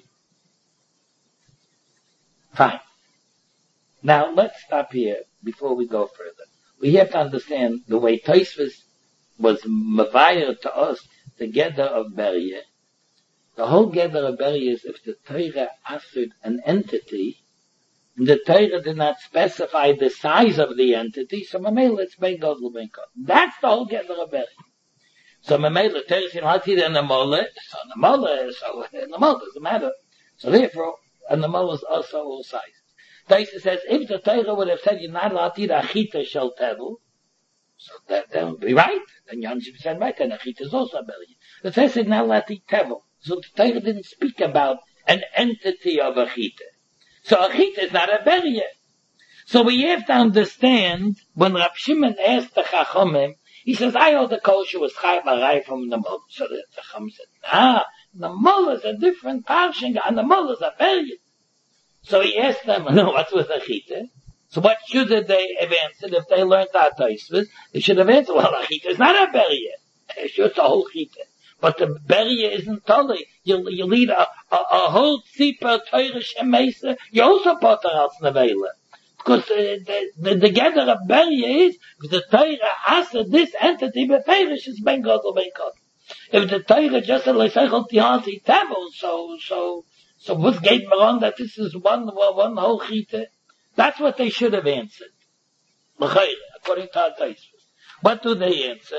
Fine. Now let's stop here before we go further. We have to understand the way Tosfos was mavayir to us the gather of berye. The whole gather of berry is if the Torah asserted an entity, and the Torah did not specify the size of the entity, so Mamela it's ben gadol ben katan. That's the whole gather of berry. So Mamela, the Torah said, "How's it an amola?" So an amola doesn't matter. So therefore, an amola is also all sizes. Tosfos says, if the Torah would have said you're not allowed to eat achita shel tevel, so that would be right. Then you're 100% right. Then achita is also a berry. The Torah said not allowed to eat tevel. So the Torah didn't speak about an entity of a chita. So a chita is not a beria. So we have to understand, when Rab Shimon asked the Chachomim, he says, I hold the kosher was chayav aray from the mol. So the Chachom said, the mol is a different parshin, and the mol is a beria. So he asked them, no, what was a chita? So what should they have answered if they learned that Tosfos? They should have answered, well, a chita is not a beria. It's just a whole chita. But the beria isn't totally. You'll eat a whole tzipah Torah shemesa. You also put her else nevela. Because the gather of beria is, if the Torah asks this entity beferish is ben gadol ben katan. If the Torah just said leisachol tihanti tevel, so what's gate on that this is one whole chita? That's what they should have answered. According to our Tosfos. What do they answer?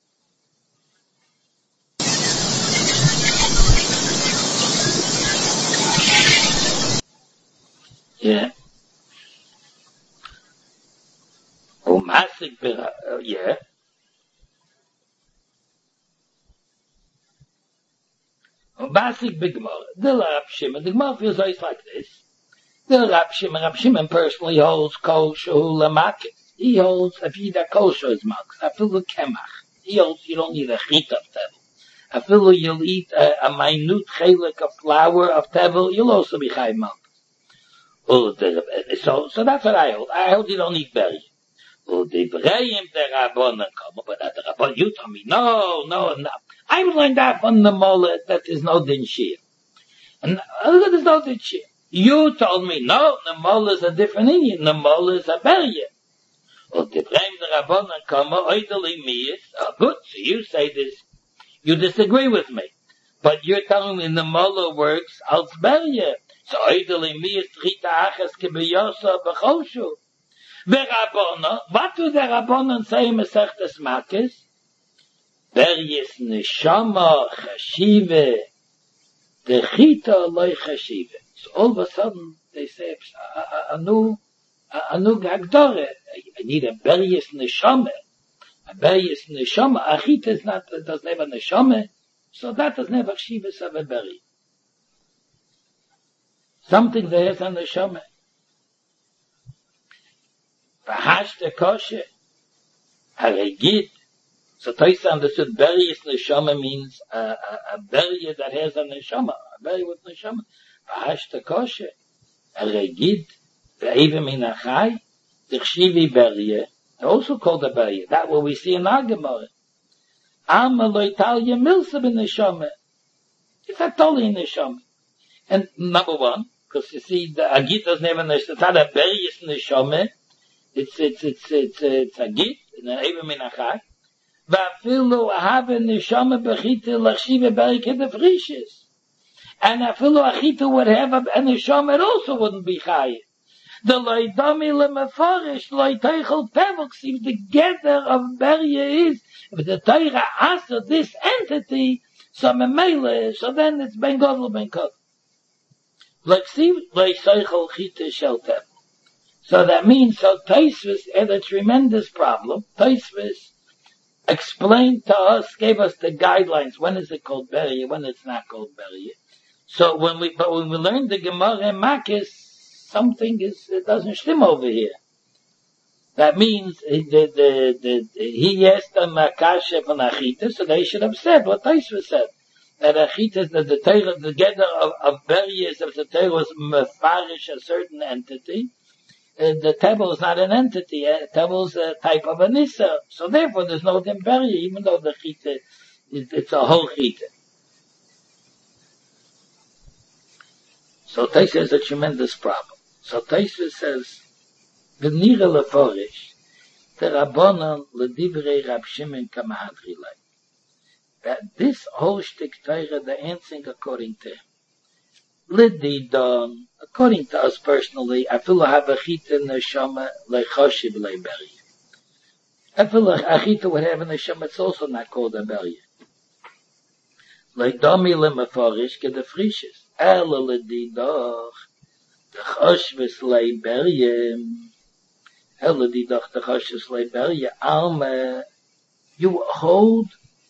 Yeah. Masik yeah. Masik bigmar. The Rab Shimon, the Gemara feels like this. The Rab Shimon personally holds kol shehu lamakis. He holds if you eat a kosher is makis. I feel the kemach. He holds you don't need a chita of tevel. I feel you'll eat a minute chelik of flour of tevel. You'll also be chayiv makis. So that's what I hold. I hold you don't eat berry. the Brayim the Rabbanan come, but at the Rabban, you tell me, no. I learned that from the Mola that there's no din shir. And there's no din shir. You told me, no, the Mola is a different Indian. The Mola is a Berye. Well, the Brayim the Rabbanan come, oideli miyis. Oh, good, so you say this. You disagree with me. But you're telling me the Mola works als Berye. So oideli miyis trita achas kebeyosa b'choshu. Verabona, what do the Rabbanon say in Masechtas Makos? Beryes neshama chashive, the chita loy chashive. So all of a sudden they say, anu gagdore. I need a beryes neshama. A beryes neshama. A chita is not, doesn't have a neshama, so that doesn't have a chashivas of a berry. Something there has a neshama. V'hashte kosher, haregid. So Taisa understood Beryes neshama means a berry that has a neshama, a berry with neshama. V'hashte kosher, haregid, ve'evim min achai, tichshivi berye, also called a berry. That what we see in our Gemara. Alma lo italya milsa ben neshama. It's a totally neshama. And number one, because you see the agit doesn't have a neshama. It's not a Beryes neshama. It's a git, even min achai. Vafilu have neshama bechita lachshiva berike de frishes. And afilu achita would have a neshama, it also wouldn't be chai. The loidami lemefarish loiteichel tevok seems the gather of berye is, if the Torah asks this entity, so memele, so then it's ben godel ben kod. Like see, loiteichel chita shel tevok. So that means, so Tosfos had a tremendous problem. Tosfos explained to us, gave us the guidelines. When is it called Berye? When it's not called Berye? So when we learned the Gemara in Makos, it doesn't stim over here. That means, he asked them Akasha from Achita, so they should have said what Tosfos said. That Achita, that the Torah, the gather of Berye is if the Torah was mefarish a certain entity. The table is not an entity. A table is a type of a nisa. So therefore, there's no temperia, even though the chita, it's a whole chita. So Tosfos has a tremendous problem. So Tosfos says, "V'nira leforish, the Rabbanan ledivrei Rab Shimon kamahadrilai." That this whole shtick Torah, the answering according to him. Lididon, according to us personally, I feel have a chita neshama lechoshiv leberye. I feel like achita would have a neshama, it's also not called a berye. Leidami lemefarish ke de frishes. Ela lididach, de choshvis leberye. Ela lididach, de choshvis leberye. Alma, you hold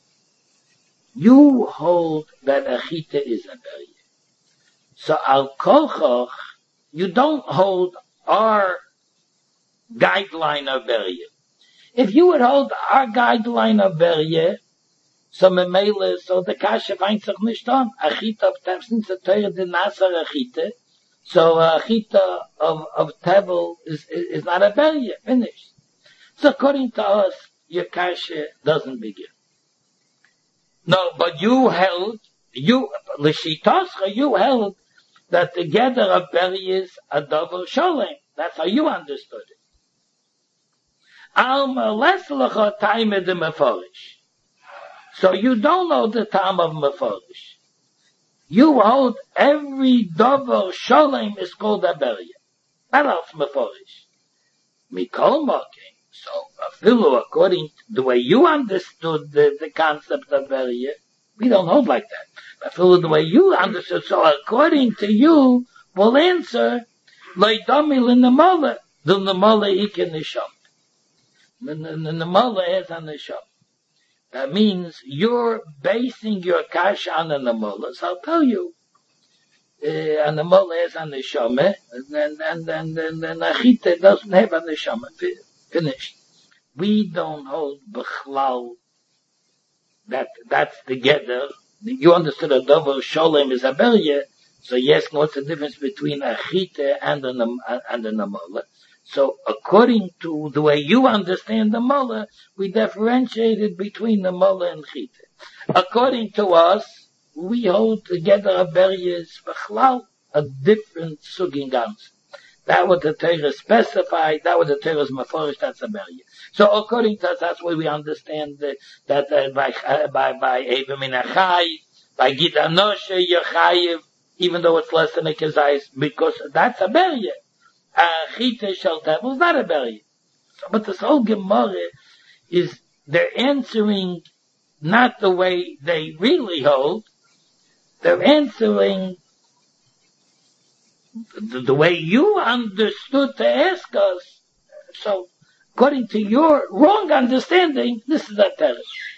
that achita is a berye. So al kochoch, you don't hold our guideline of berye. If you would hold our guideline of berye, so memele, so the kasha finds sich nicht on. Achita of since the Torah did nasar achita, so achita of tevel is not a berye, finished. So according to us, your kasha doesn't begin. No, but you held that the gather of berry is a double sholem. That's how you understood it. Alma les lecha time de meforish. So you don't know the time of meforish. You hold every double sholem is called a berry. That else meforish. Mikol moking. So afilu according to the way you understood the concept of berry, we don't hold like that. But the way you understood, so according to you, we'll answer, Leidamil in the Mola, the Mola ikin nisham. The Mola is on the sham. That means you're basing your kasha on the Mola. So I'll tell you, and the Mola is on the sham, and the Achita doesn't have on the sham. Finished. We don't hold Bechlal. That's together. You understood a double sholem is a berye, so yes, what's the difference between a chita and a namola? So according to the way you understand the mullah, we differentiated between the mullah and chita. According to us, we hold together a beriyas b'chlal, a different sugin gans. That what the Torah specified, that what the Torah is maforish, that's a beriyah. So according to us, that's why we understand that by Eva Min HaChai, by Gid Anoshe, Yechayev, even though it's less than a kezayis, because that's a beriyah. Chita Shel Tevel is not a beriyah. So, but this whole Gemara is, they're answering not the way they really hold, they're answering the way you understood to ask us. So, according to your wrong understanding, this is a teretz.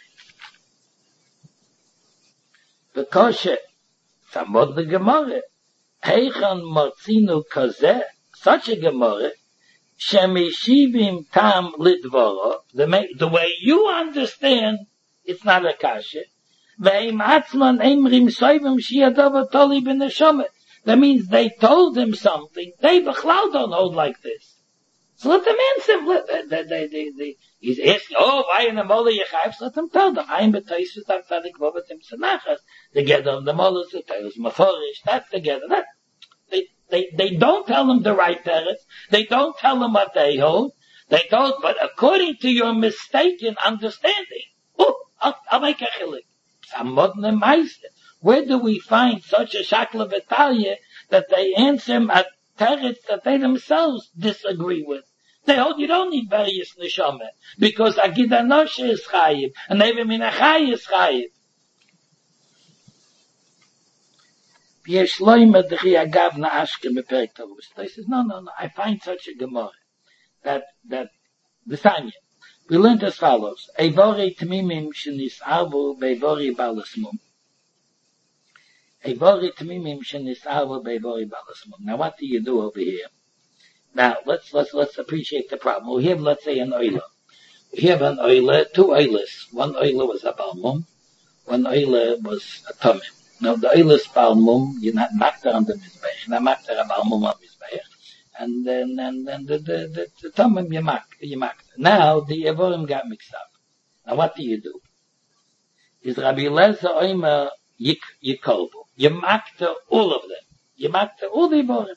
The kosher, samod the Gemara, heichan marzinu kazeh, such a Gemara, shemeshivim tam lidvoro, the way you understand, it's not a kasher. Ve'im atzman emrim soivim shiadav atoli b'neshomet. That means they told him something. They b'chlal don't hold like this. So let them answer. He's asking, why in the Mola Yechayev? So let them tell them. I'm b'toysus av tzadik vovatim senachas. Together on the Mola Zutayus Maforish. That's together. They don't tell them the right teretz. They don't tell them what they hold. They don't, but according to your mistaken understanding. I'll make a chilik. Samodne meister. Where do we find such a shakla v'talya that they answer a teretz that they themselves disagree with? They hold you don't need various neshama because Agid Anoshe is chayiv and Eva Min HaChai is chayiv. They says no. I find such a gemara that the Tanya. We learned as follows: Eivori tmimim shenisarvu beivori balasmum. Eivori tmimim shenisarvu beivori balasmum. Now, what do you do over here? Now, let's appreciate the problem. We have, let's say, an oila. We have an oila, two oilas. One oila was a balmum. One oila was a tumim. Now, the oila is balmum. You're not makta on the mizbeach. You're not makta a balmum on mizbeach. And then the tumim you makta. Now, the Evorim got mixed up. Now, what do? Is Rabbi Eliezer Oimer Yikolbu. You makta all of them. You makta all the Evorim.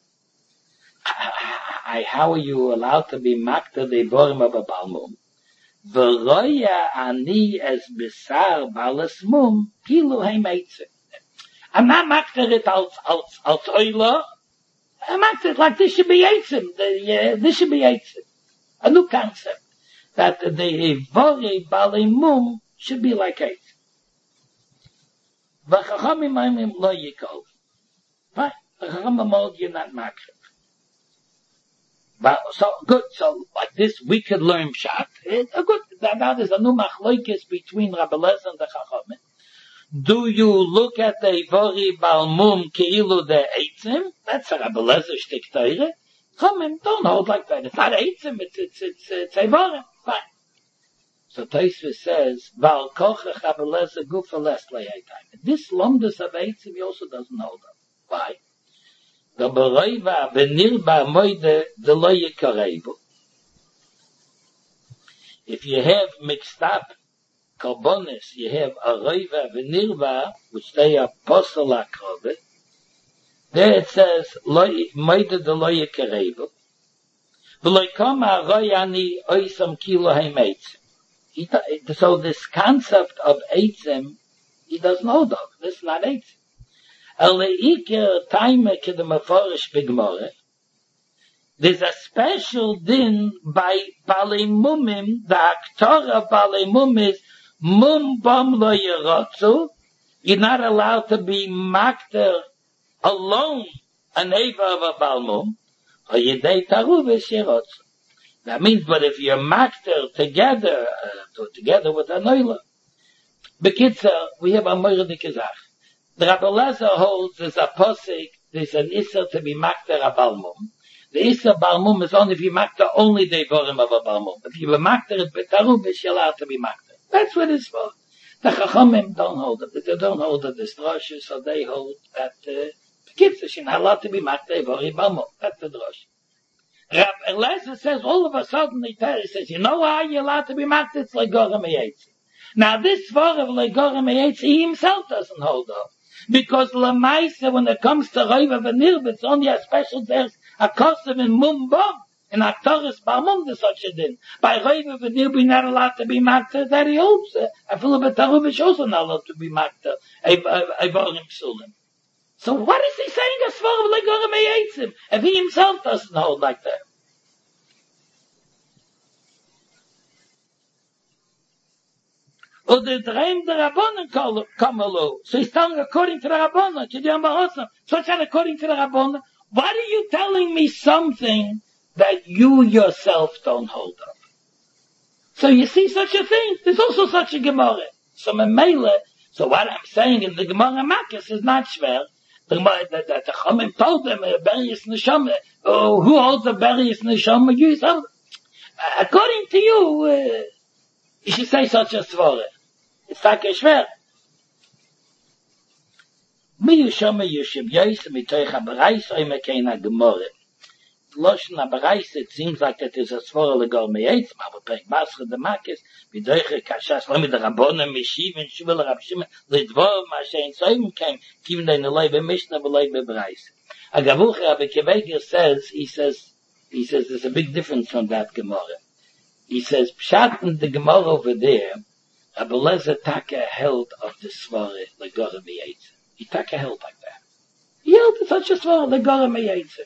How are you allowed to be makta the Evorim of a balmum? V'roya ani es besar balasmum kilu heimeitze. I'm not makta it als oila. I'm makta it like this should be eitzim. This should be eitzim. A new concept. That the Evori balimum should be like eitzim. V'chachamim aimim lo yikol. Fine. V'chachamim mold you're not makta. But so good. So like this, we could learn pshat. Good. That is a new machloikis between Rabbi Eliezer and the Chachamim. Do you look at the Ivori Balmum keilu the eitzim? That's a Rabbi Eliezer shtik Torah. Chachamim don't hold like that. It's not eitzim. It's Ivorim. Fine. So Tosfos says Val kochach Rabbi Eliezer gufa les le'aytayim. This lumdus of eitzim he also doesn't hold up. Why? The beroiva v'nirba moide the lo yikareibu. If you have mixed up karbonis, you have a roiva v'nirba, which they are posel akrobet. There it says moide the lo yikareibu. V'lo kama royani oisam kilo heimeitz. So this concept of eitzim, he doesn't hold of. This is not eitzim. There's a special din by Balei Mumim, the Aktor of Balei Mum is Mum Bam Lo Yerotzu. You're not allowed to be makter alone, a neighbor of a Balmum, or Yedei Taruvis Yerotzu. That means, but if you're makter together with a Noila. Bekitzer, we have a Moira de Kizach. The Rabbi Eliezer holds there's a posik, there's an Isser to be makter a balmum. The Isser balmum is only if you makter only the Evorim of a balmum. If you makter it betarubish, you're allowed to be makter. That's what it's for. The Chachamim don't hold it. They don't hold it, the Drosha, so they hold that, you're not allowed to be makter Evorim balmum. That's the Drosha. Rab Eliezer says all of a sudden he says, you know why you're allowed to be makta? It's Legora Meyetzi. Now this svar of Legora Meyetzi, he himself doesn't hold up. Because Lamaisa, when it comes to Reva Venirb, it's only a special, there's a custom in Mumbam, in Aktaris Balmum, there's such a din. By Reva Venirb, we're not allowed to be makta, that he holds. I feel a bit Taruvish also not allowed to be makta, Eivarim Psulim. So what is he saying as far as Legora Meyetzim, if he himself doesn't hold like that? Or the dream the Rabbanan come along. So he's telling according to the Rabbanan, Kidiyam Bahosam. So it's not according to the Rabbanan. Why are you telling me something that you yourself don't hold up? So you see such a thing. There's also such a Gemara. So so what I'm saying in the Gemara Makkas is not schwer. The Chachamim told them, Berius Neshama, who holds the Berius Neshama? You yourself. According to you, you should say such a svara. It's like a schwer. Mi Yeshama Yeshib Yosem Mitoich HaBarais Oime Keina Gemara. Loshen HaBarais, it seems like that is a svara Legor Meyetz, aber Perek Basra de Makis, Vidoiche Kashas, Lemi de Rabbonim, Mishiv, and Shuvah Rab Shimon, Lidvor, Mashen Soim came, Kivin de Neleve Mishnah, Beleve Barais. Agavuch Rabbi Keveger says, he says, there's a big difference from that Gemara. He says, Pshat in the Gemara over there, Rabbi Lezer Taka held of the svara Legor Meyetz. He Taka held like that. He held such a svara Legor Meyetz.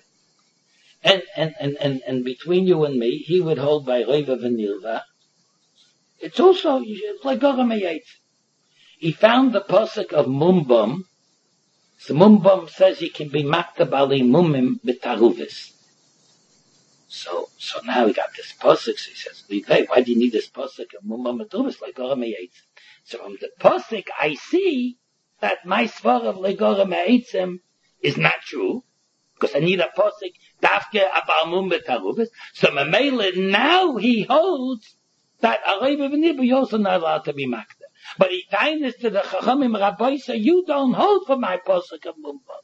And between you and me, he would hold by Reva Venilva. It's also, it's like Gora Meyetz. He found the posuk of Mumbam. So Mumbam says he can be makta bali mumim betaruvis. So now he got this posuk, so he says, hey, why do you need this posuk of Mumbam betaruvis like Gora Meyetz? So from the posuk, I see that my svar of Legora Meyetzim is not true, because I need a posuk dafke abalmum betaruvis. So Mamela now he holds that a Reva Venirb is also not allowed to be makta. But he kindness to the Chachamim Rabbi, so you don't hold for my posuk of Mumbam.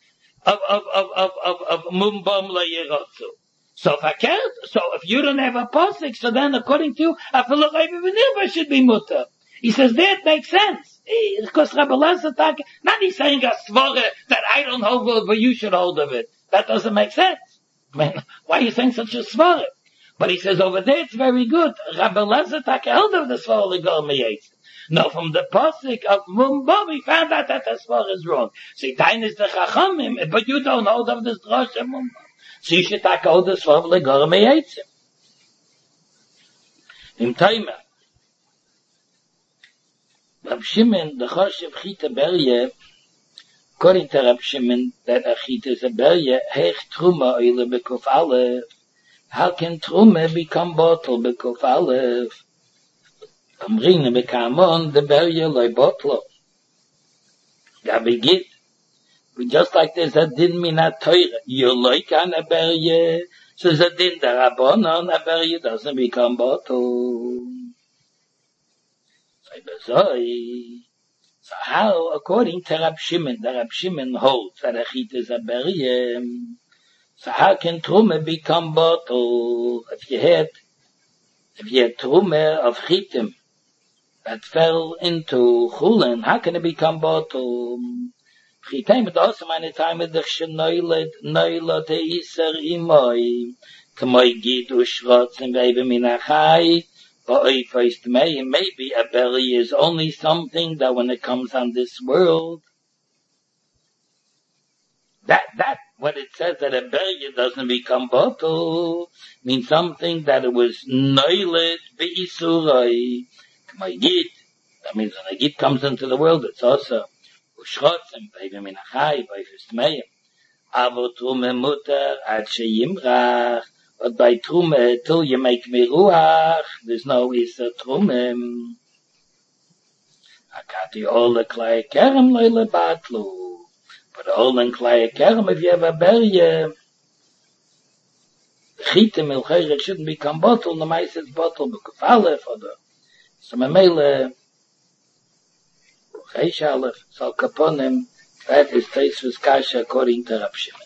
Of Mumbam le'yerotzu. So if you don't have a posuk, so then according to you, a fellow Reva Venirb should be mutter. He says that makes sense. Because Rabbi Lezer Taka, not he's saying a svara that I don't hold of, but you should hold of it. That doesn't make sense. I mean, why are you saying such a svara? But he says over there it's very good. Rabbi Lezer Taka held of the svara Legor Meyetz. No, from the posuk of Mumbam, he found out that the svara is wrong. So he is the Chachamim, but you don't hold of this drosh of Mumbam. So you should take hold of the svara Legor Meyetz. In Taima, Rab Shimon, the Choshev Chita Berye, according to Rab Shimon, that a Chita is a Berye, Heich Truma Oile Bekuf Aleph. How can Truma become bottle Bekuf Aleph? Amrine Bekamon, the Berye Loi Bottle. Gabi Git. Just like there's a din minat Torah, you like an a Berye, so there's a din the Rabbanon, a Berye doesn't become bottle. So how, according to Rab Shimon, the Rab Shimon holds that a chit is a beriyah. So how can Truma become bottle? If you had Truma of chitim that fell into chulin, how can it become bottle? Chitim is also many times the shenoilad teiser imoi, k'moi gidu shrotz and veive minachai. Maybe a berry is only something that when it comes on this world, that what it says that a berry doesn't become bottle means something that it was noilet beisurai. That means when a git comes into the world, it's also ushchotz and veive minachai veive stmeim. Avotum mutter ad sheyimrach. But by Trume, till you make me ruach, there's no Isa Trume. Akati all the klei kerem leile batlu. But all the klei kerem, if you have a berye, chitim il chayret shouldn't become bottle, the mice it's bottle, because aleph, or the, so memele, chaysh aleph, so kaponim, that is Teisvus Kasha according to Rab Shimon.